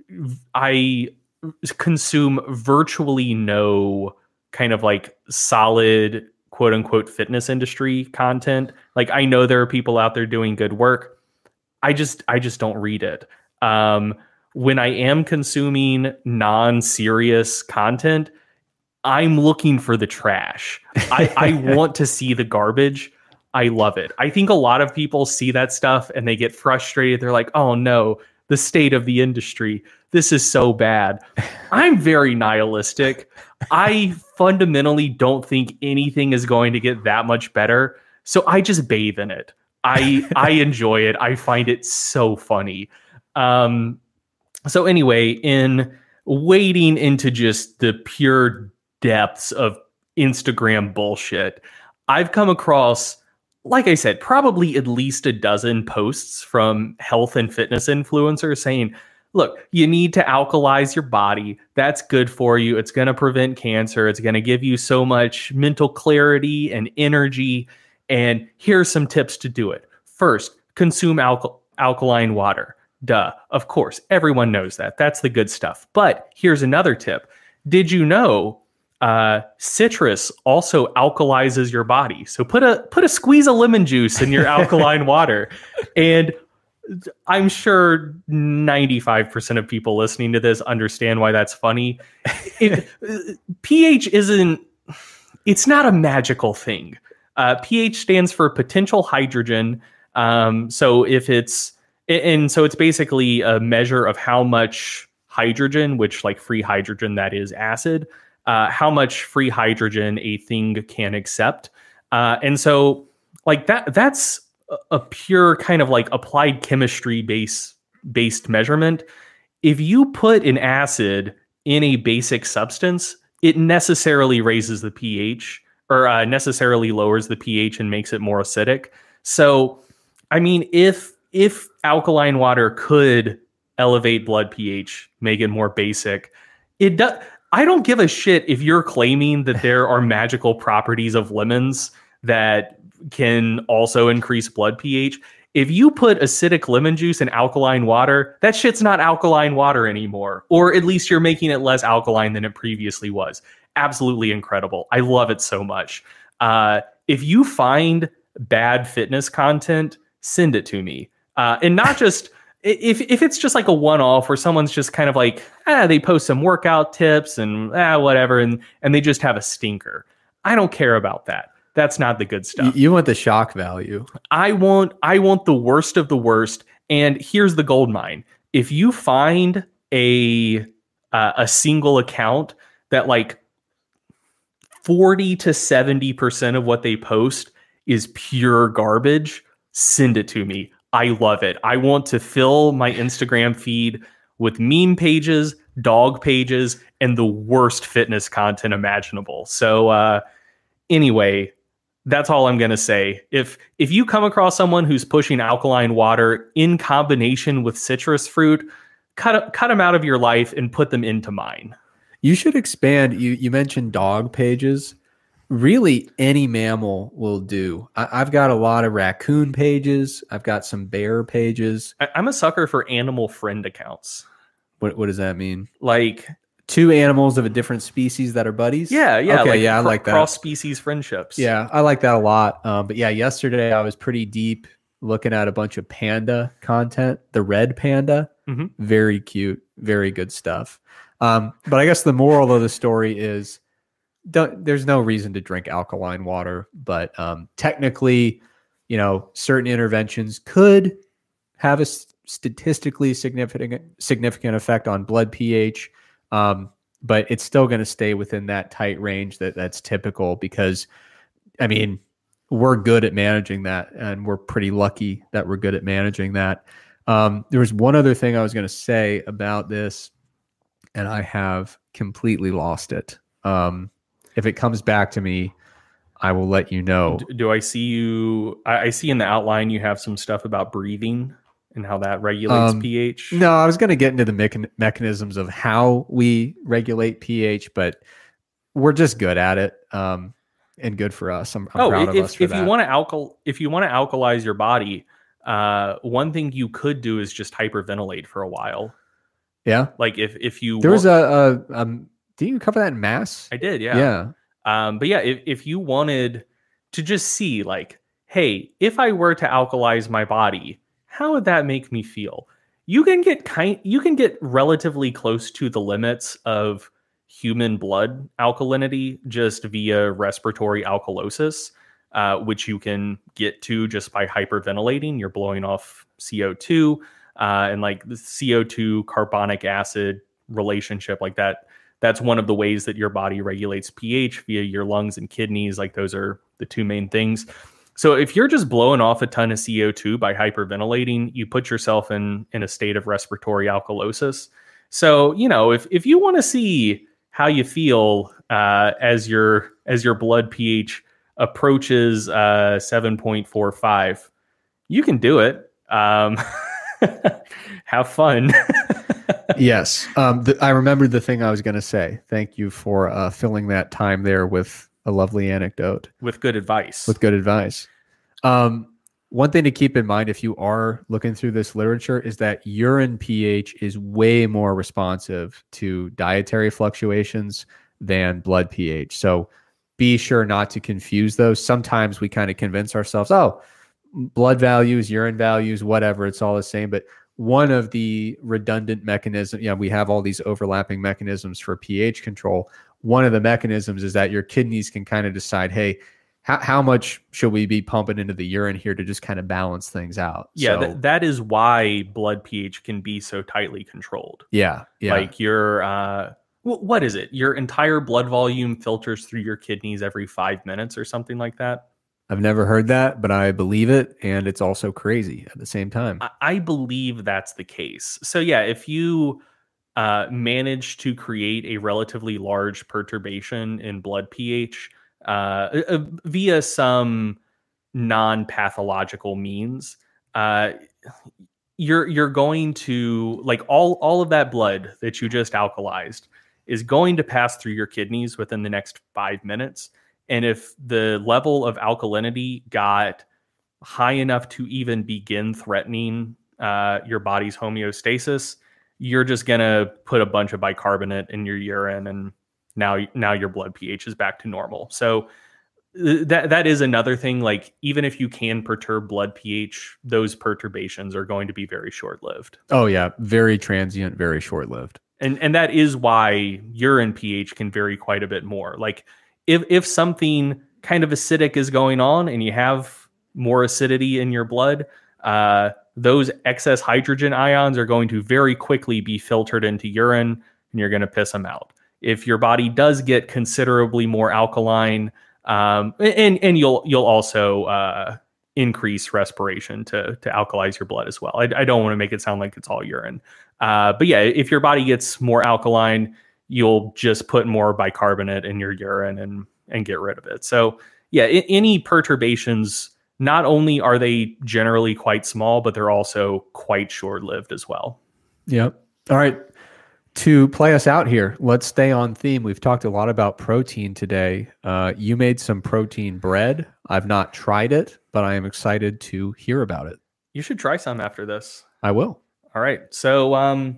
consume virtually no kind of like solid quote unquote fitness industry content. Like I know there are people out there doing good work. I just don't read it. When I am consuming non-serious content, I'm looking for the trash. I want to see the garbage. I love it. I think a lot of people see that stuff and they get frustrated. They're like, oh no, the state of the industry. This is so bad. I'm very nihilistic. I fundamentally don't think anything is going to get that much better. So I just bathe in it. I enjoy it. I find it so funny. So anyway, in wading into just the pure depths of Instagram bullshit, I've come across, like I said, probably at least a dozen posts from health and fitness influencers saying, look, you need to alkalize your body. That's good for you. It's going to prevent cancer. It's going to give you so much mental clarity and energy. And here's some tips to do it. First, consume alkaline water. Duh. Of course, everyone knows that. That's the good stuff. But here's another tip. Did you know citrus also alkalizes your body? So put a squeeze of lemon juice in your alkaline water. And I'm sure 95% of people listening to this understand why that's funny. pH it's not a magical thing. pH stands for potential hydrogen. So it's basically a measure of how much hydrogen, which like free hydrogen, that is acid, how much free hydrogen a thing can accept. And so like that's a pure kind of like applied chemistry based measurement. If you put an acid in a basic substance, it necessarily raises the pH, or necessarily lowers the pH and makes it more acidic. So, I mean, if alkaline water could elevate blood pH, make it more basic, it does. I don't give a shit if you're claiming that there are magical properties of lemons that can also increase blood pH. If you put acidic lemon juice in alkaline water, that shit's not alkaline water anymore. Or at least you're making it less alkaline than it previously was. Absolutely incredible. I love it so much. If you find bad fitness content, send it to me. And not just, if it's just like a one-off where someone's just kind of like, they post some workout tips and whatever, and they just have a stinker. I don't care about that. That's not the good stuff. You want the shock value. I want the worst of the worst. And here's the gold mine. If you find a single account that like 40 to 70% of what they post is pure garbage, send it to me. I love it. I want to fill my Instagram feed with meme pages, dog pages, and the worst fitness content imaginable. So anyway, that's all I'm going to say. If you come across someone who's pushing alkaline water in combination with citrus fruit, cut them out of your life and put them into mine. You should expand. You mentioned dog pages. Really, any mammal will do. I've got a lot of raccoon pages. I've got some bear pages. I'm a sucker for animal friend accounts. What does that mean? Like two animals of a different species that are buddies? Yeah. Okay, like I like that. Cross-species friendships. Yeah, I like that a lot. But yeah, yesterday I was pretty deep looking at a bunch of panda content. The red panda, very cute, very good stuff. But I guess the moral of the story is there's no reason to drink alkaline water, but technically, certain interventions could have a statistically significant effect on blood pH, but it's still going to stay within that tight range that's typical because, I mean, we're good at managing that, and we're pretty lucky that we're good at managing that. There was one other thing I was going to say about this, and I have completely lost it. If it comes back to me, I will let you know. Do I see you? I see in the outline you have some stuff about breathing and how that regulates pH. No, I was going to get into the mechanisms of how we regulate pH, but we're just good at it, and good for us. I'm proud of us for that. If you want to alkalize your body, one thing you could do is just hyperventilate for a while. Yeah, like if you there was did you cover that in mass? I did, yeah. But yeah, if you wanted to just see, like, hey, if I were to alkalize my body, how would that make me feel? You can get relatively close to the limits of human blood alkalinity just via respiratory alkalosis, which you can get to just by hyperventilating. You're blowing off CO2, and like the CO2 carbonic acid relationship, like that. That's one of the ways that your body regulates pH via your lungs and kidneys. Like those are the two main things. So if you're just blowing off a ton of CO2 by hyperventilating, you put yourself in a state of respiratory alkalosis. So, if you want to see how you feel as your blood pH approaches 7.45, you can do it. Have fun. Yes. I remember the thing I was going to say. Thank you for filling that time there with a lovely anecdote. With good advice. One thing to keep in mind if you are looking through this literature is that urine pH is way more responsive to dietary fluctuations than blood pH. So be sure not to confuse those. Sometimes we kind of convince ourselves, blood values, urine values, whatever, it's all the same. But one of the redundant mechanisms, we have all these overlapping mechanisms for pH control. One of the mechanisms is that your kidneys can kind of decide, hey, how much should we be pumping into the urine here to just kind of balance things out? Yeah, so, that is why blood pH can be so tightly controlled. Yeah. Like what is it? Your entire blood volume filters through your kidneys every 5 minutes or something like that. I've never heard that, but I believe it, and it's also crazy at the same time. I believe that's the case. So yeah, if you manage to create a relatively large perturbation in blood pH via some non-pathological means, you're going to, like, all of that blood that you just alkalized is going to pass through your kidneys within the next 5 minutes. And if the level of alkalinity got high enough to even begin threatening your body's homeostasis, you're just going to put a bunch of bicarbonate in your urine, and now your blood pH is back to normal. So that is another thing. Like, even if you can perturb blood pH, those perturbations are going to be very short-lived. Oh yeah, very transient, very short-lived. And that is why urine pH can vary quite a bit more. Like, if something kind of acidic is going on and you have more acidity in your blood, those excess hydrogen ions are going to very quickly be filtered into urine, and you're going to piss them out. If your body does get considerably more alkaline, and you'll also increase respiration to alkalize your blood as well. I don't want to make it sound like it's all urine. But yeah, if your body gets more alkaline, you'll just put more bicarbonate in your urine and get rid of it. So yeah, any perturbations, not only are they generally quite small, but they're also quite short-lived as well. Yep. All right. To play us out here, let's stay on theme. We've talked a lot about protein today. You made some protein bread. I've not tried it, but I am excited to hear about it. You should try some after this. I will. All right. So,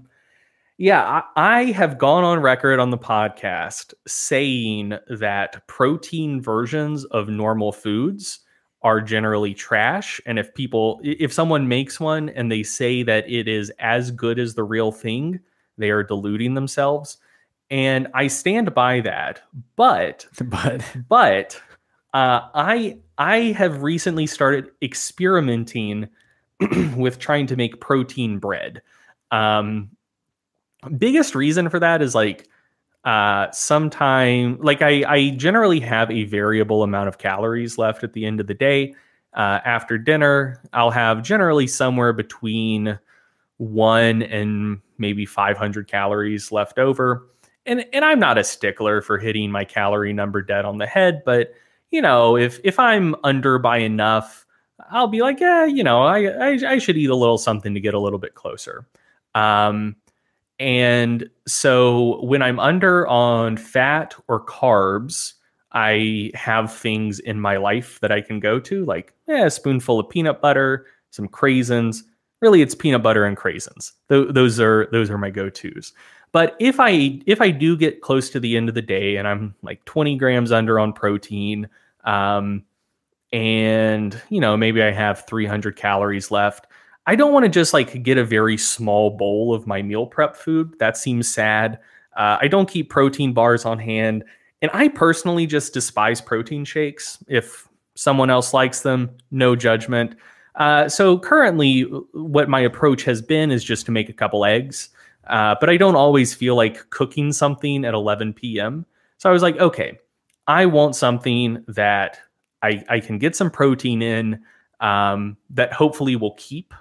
I have gone on record on the podcast saying that protein versions of normal foods are generally trash. And if someone makes one and they say that it is as good as the real thing, they are deluding themselves. And I stand by that. But I have recently started experimenting with trying to make protein bread. Biggest reason for that is I generally have a variable amount of calories left at the end of the day. After dinner, I'll have generally somewhere between 1 and maybe 500 calories left over. And I'm not a stickler for hitting my calorie number dead on the head, but if I'm under by enough, I'll be like, I should eat a little something to get a little bit closer. And so when I'm under on fat or carbs, I have things in my life that I can go to, like a spoonful of peanut butter, some craisins. Really, it's peanut butter and craisins. Those are my go-tos. But if I do get close to the end of the day and I'm like 20 grams under on protein, and maybe I have 300 calories left, I don't want to just get a very small bowl of my meal prep food. That seems sad. I don't keep protein bars on hand. And I personally just despise protein shakes. If someone else likes them, no judgment. So currently what my approach has been is just to make a couple eggs. But I don't always feel like cooking something at 11 p.m. So I was like, okay, I want something that I can get some protein in, that hopefully will keep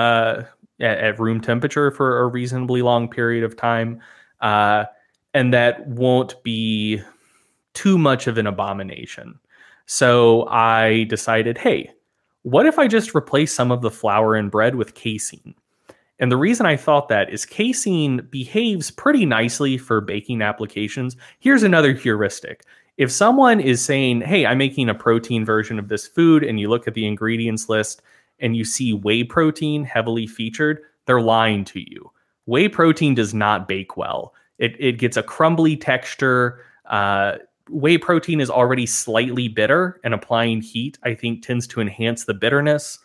at room temperature for a reasonably long period of time, and that won't be too much of an abomination. So I decided, hey, what if I just replace some of the flour in bread with casein? And the reason I thought that is casein behaves pretty nicely for baking applications. Here's another heuristic. If someone is saying, hey, I'm making a protein version of this food, and you look at the ingredients list and you see whey protein heavily featured, they're lying to you. Whey protein does not bake well. It gets a crumbly texture. Whey protein is already slightly bitter, and applying heat, I think, tends to enhance the bitterness.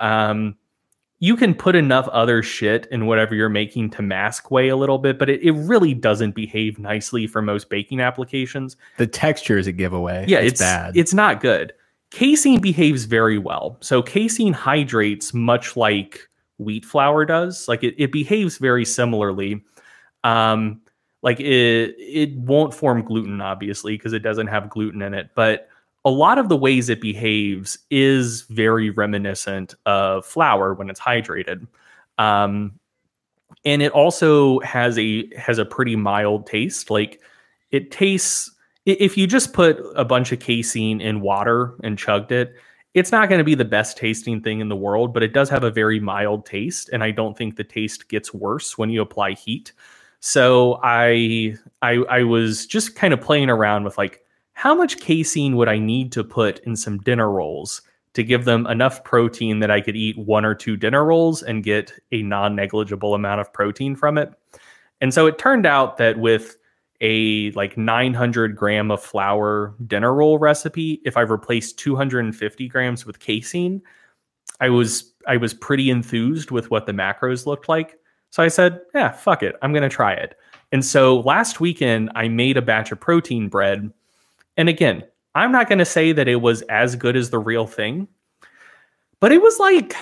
You can put enough other shit in whatever you're making to mask whey a little bit, but it really doesn't behave nicely for most baking applications. The texture is a giveaway. Yeah, it's bad. It's not good. Casein behaves very well. So casein hydrates much like wheat flour does. It behaves very similarly. It won't form gluten, obviously, because it doesn't have gluten in it. But a lot of the ways it behaves is very reminiscent of flour when it's hydrated. And it also has a pretty mild taste. It tastes, if you just put a bunch of casein in water and chugged it, it's not going to be the best tasting thing in the world, but it does have a very mild taste. And I don't think the taste gets worse when you apply heat. So I was just kind of playing around with how much casein would I need to put in some dinner rolls to give them enough protein that I could eat 1 or 2 dinner rolls and get a non-negligible amount of protein from it. And so it turned out that with a 900 gram of flour dinner roll recipe, if I replaced 250 grams with casein, I was pretty enthused with what the macros looked like. So I said, yeah, fuck it. I'm going to try it. And so last weekend, I made a batch of protein bread. And again, I'm not going to say that it was as good as the real thing, but it was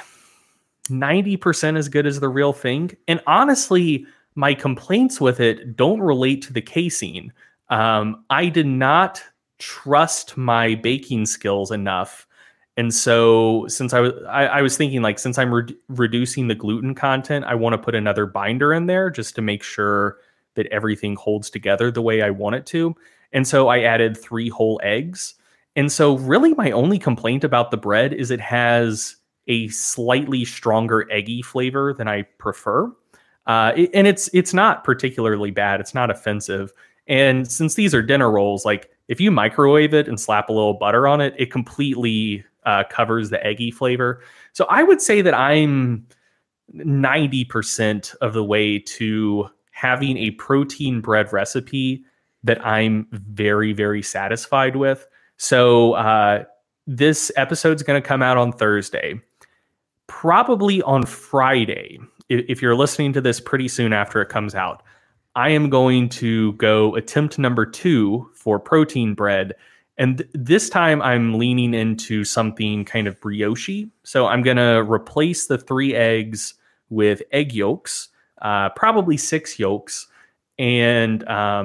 90% as good as the real thing. And honestly, my complaints with it don't relate to the casein. I did not trust my baking skills enough And so since I was thinking, like, since I'm reducing the gluten content, I want to put another binder in there just to make sure that everything holds together the way I want it to. And so I added 3 whole eggs. And so really my only complaint about the bread is it has a slightly stronger eggy flavor than I prefer. And it's not particularly bad. It's not offensive. And since these are dinner rolls, like, if you microwave it and slap a little butter on it, it completely covers the eggy flavor. So I would say that I'm 90% of the way to having a protein bread recipe that I'm very, very satisfied with. So this episode's going to come out on Thursday. Probably on Friday, if you're listening to this pretty soon after it comes out, I am going to go attempt number 2 for protein bread. And this time I'm leaning into something kind of brioche. So I'm going to replace the 3 eggs with egg yolks, probably 6 yolks, and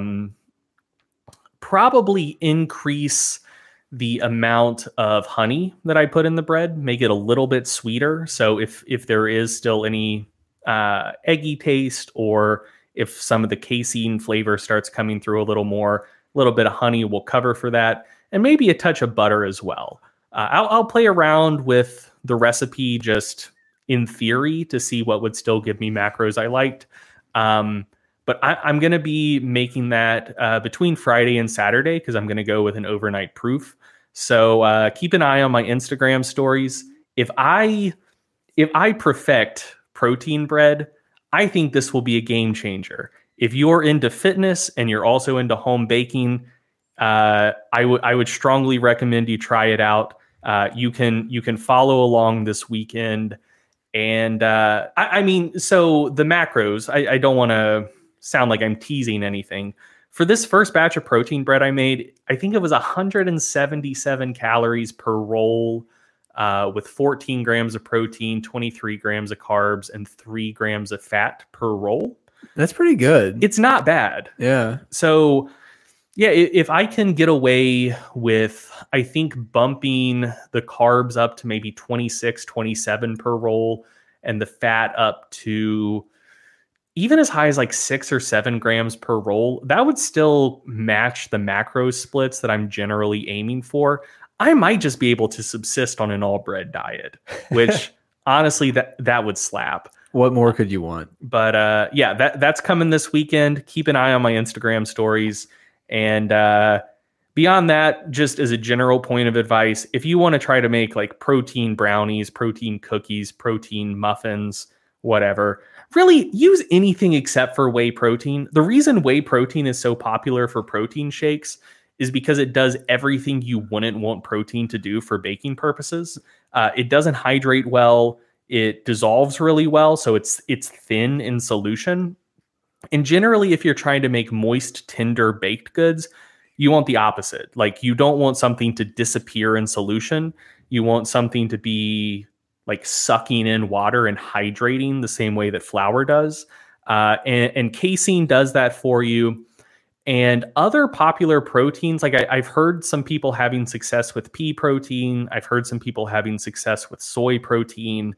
probably increase the amount of honey that I put in the bread, make it a little bit sweeter. So if there is still any eggy taste, or if some of the casein flavor starts coming through a little more, a little bit of honey will cover for that. And maybe a touch of butter as well. I'll play around with the recipe just in theory to see what would still give me macros I liked. But I'm going to be making that between Friday and Saturday because I'm going to go with an overnight proof. So keep an eye on my Instagram stories. If I perfect protein bread, I think this will be a game changer. If you're into fitness and you're also into home baking, I would strongly recommend you try it out. You can follow along this weekend. And I mean, so the macros, I don't want to sound like I'm teasing anything. For this first batch of protein bread I made, I think it was 177 calories per roll, with 14 grams of protein, 23 grams of carbs, and 3 grams of fat per roll. That's pretty good. It's not bad. Yeah. So yeah, if I can get away with, I think, bumping the carbs up to maybe 26, 27 per roll, and the fat up to even as high as like 6 or 7 grams per roll, that would still match the macro splits that I'm generally aiming for. I might just be able to subsist on an all bread diet, which honestly, that would slap. What more could you want? But yeah, that's coming this weekend. Keep an eye on my Instagram stories. And beyond that, just as a general point of advice, if you want to try to make like protein brownies, protein cookies, protein muffins, whatever, really use anything except for whey protein. The reason whey protein is so popular for protein shakes is because it does everything you wouldn't want protein to do for baking purposes. It doesn't hydrate well. It dissolves really well, so it's thin in solution. And generally, if you're trying to make moist, tender baked goods, you want the opposite. Like, you don't want something to disappear in solution. You want something to be like sucking in water and hydrating the same way that flour does. And casein does that for you. And other popular proteins, like I've heard some people having success with pea protein. I've heard some people having success with soy protein.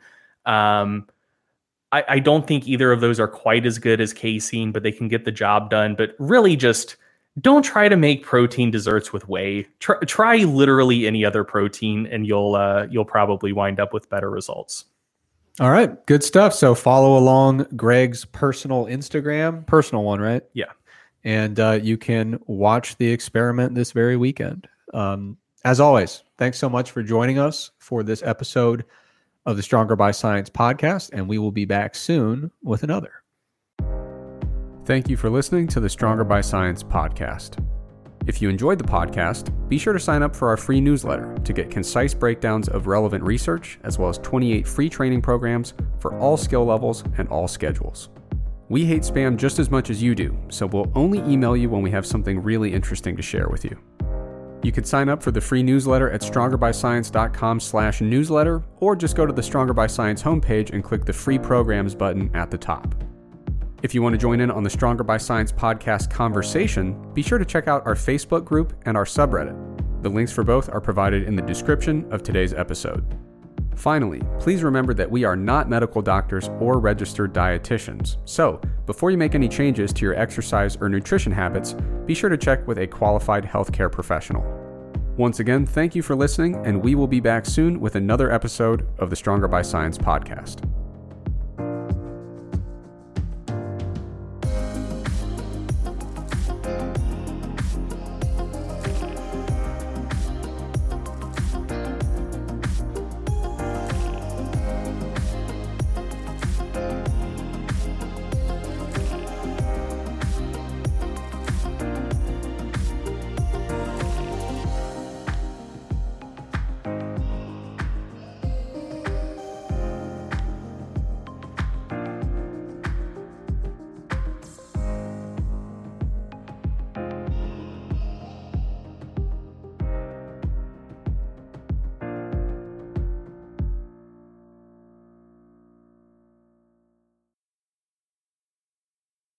I don't think either of those are quite as good as casein, but they can get the job done. But really, just don't try to make protein desserts with whey. Try literally any other protein, and you'll probably wind up with better results. All right, good stuff. So follow along Greg's personal Instagram, personal one, right? Yeah. And you can watch the experiment this very weekend. As always, thanks so much for joining us for this episode of the Stronger by Science podcast, and we will be back soon with another. Thank you for listening to the Stronger by Science podcast. If you enjoyed the podcast, be sure to sign up for our free newsletter to get concise breakdowns of relevant research, as well as 28 free training programs for all skill levels and all schedules. We hate spam just as much as you do, so we'll only email you when we have something really interesting to share with you. You can sign up for the free newsletter at strongerbyscience.com/newsletter, or just go to the Stronger by Science homepage and click the free programs button at the top. If you want to join in on the Stronger by Science podcast conversation, be sure to check out our Facebook group and our subreddit. The links for both are provided in the description of today's episode. Finally, please remember that we are not medical doctors or registered dietitians. So, before you make any changes to your exercise or nutrition habits, be sure to check with a qualified healthcare professional. Once again, thank you for listening, and we will be back soon with another episode of the Stronger by Science podcast.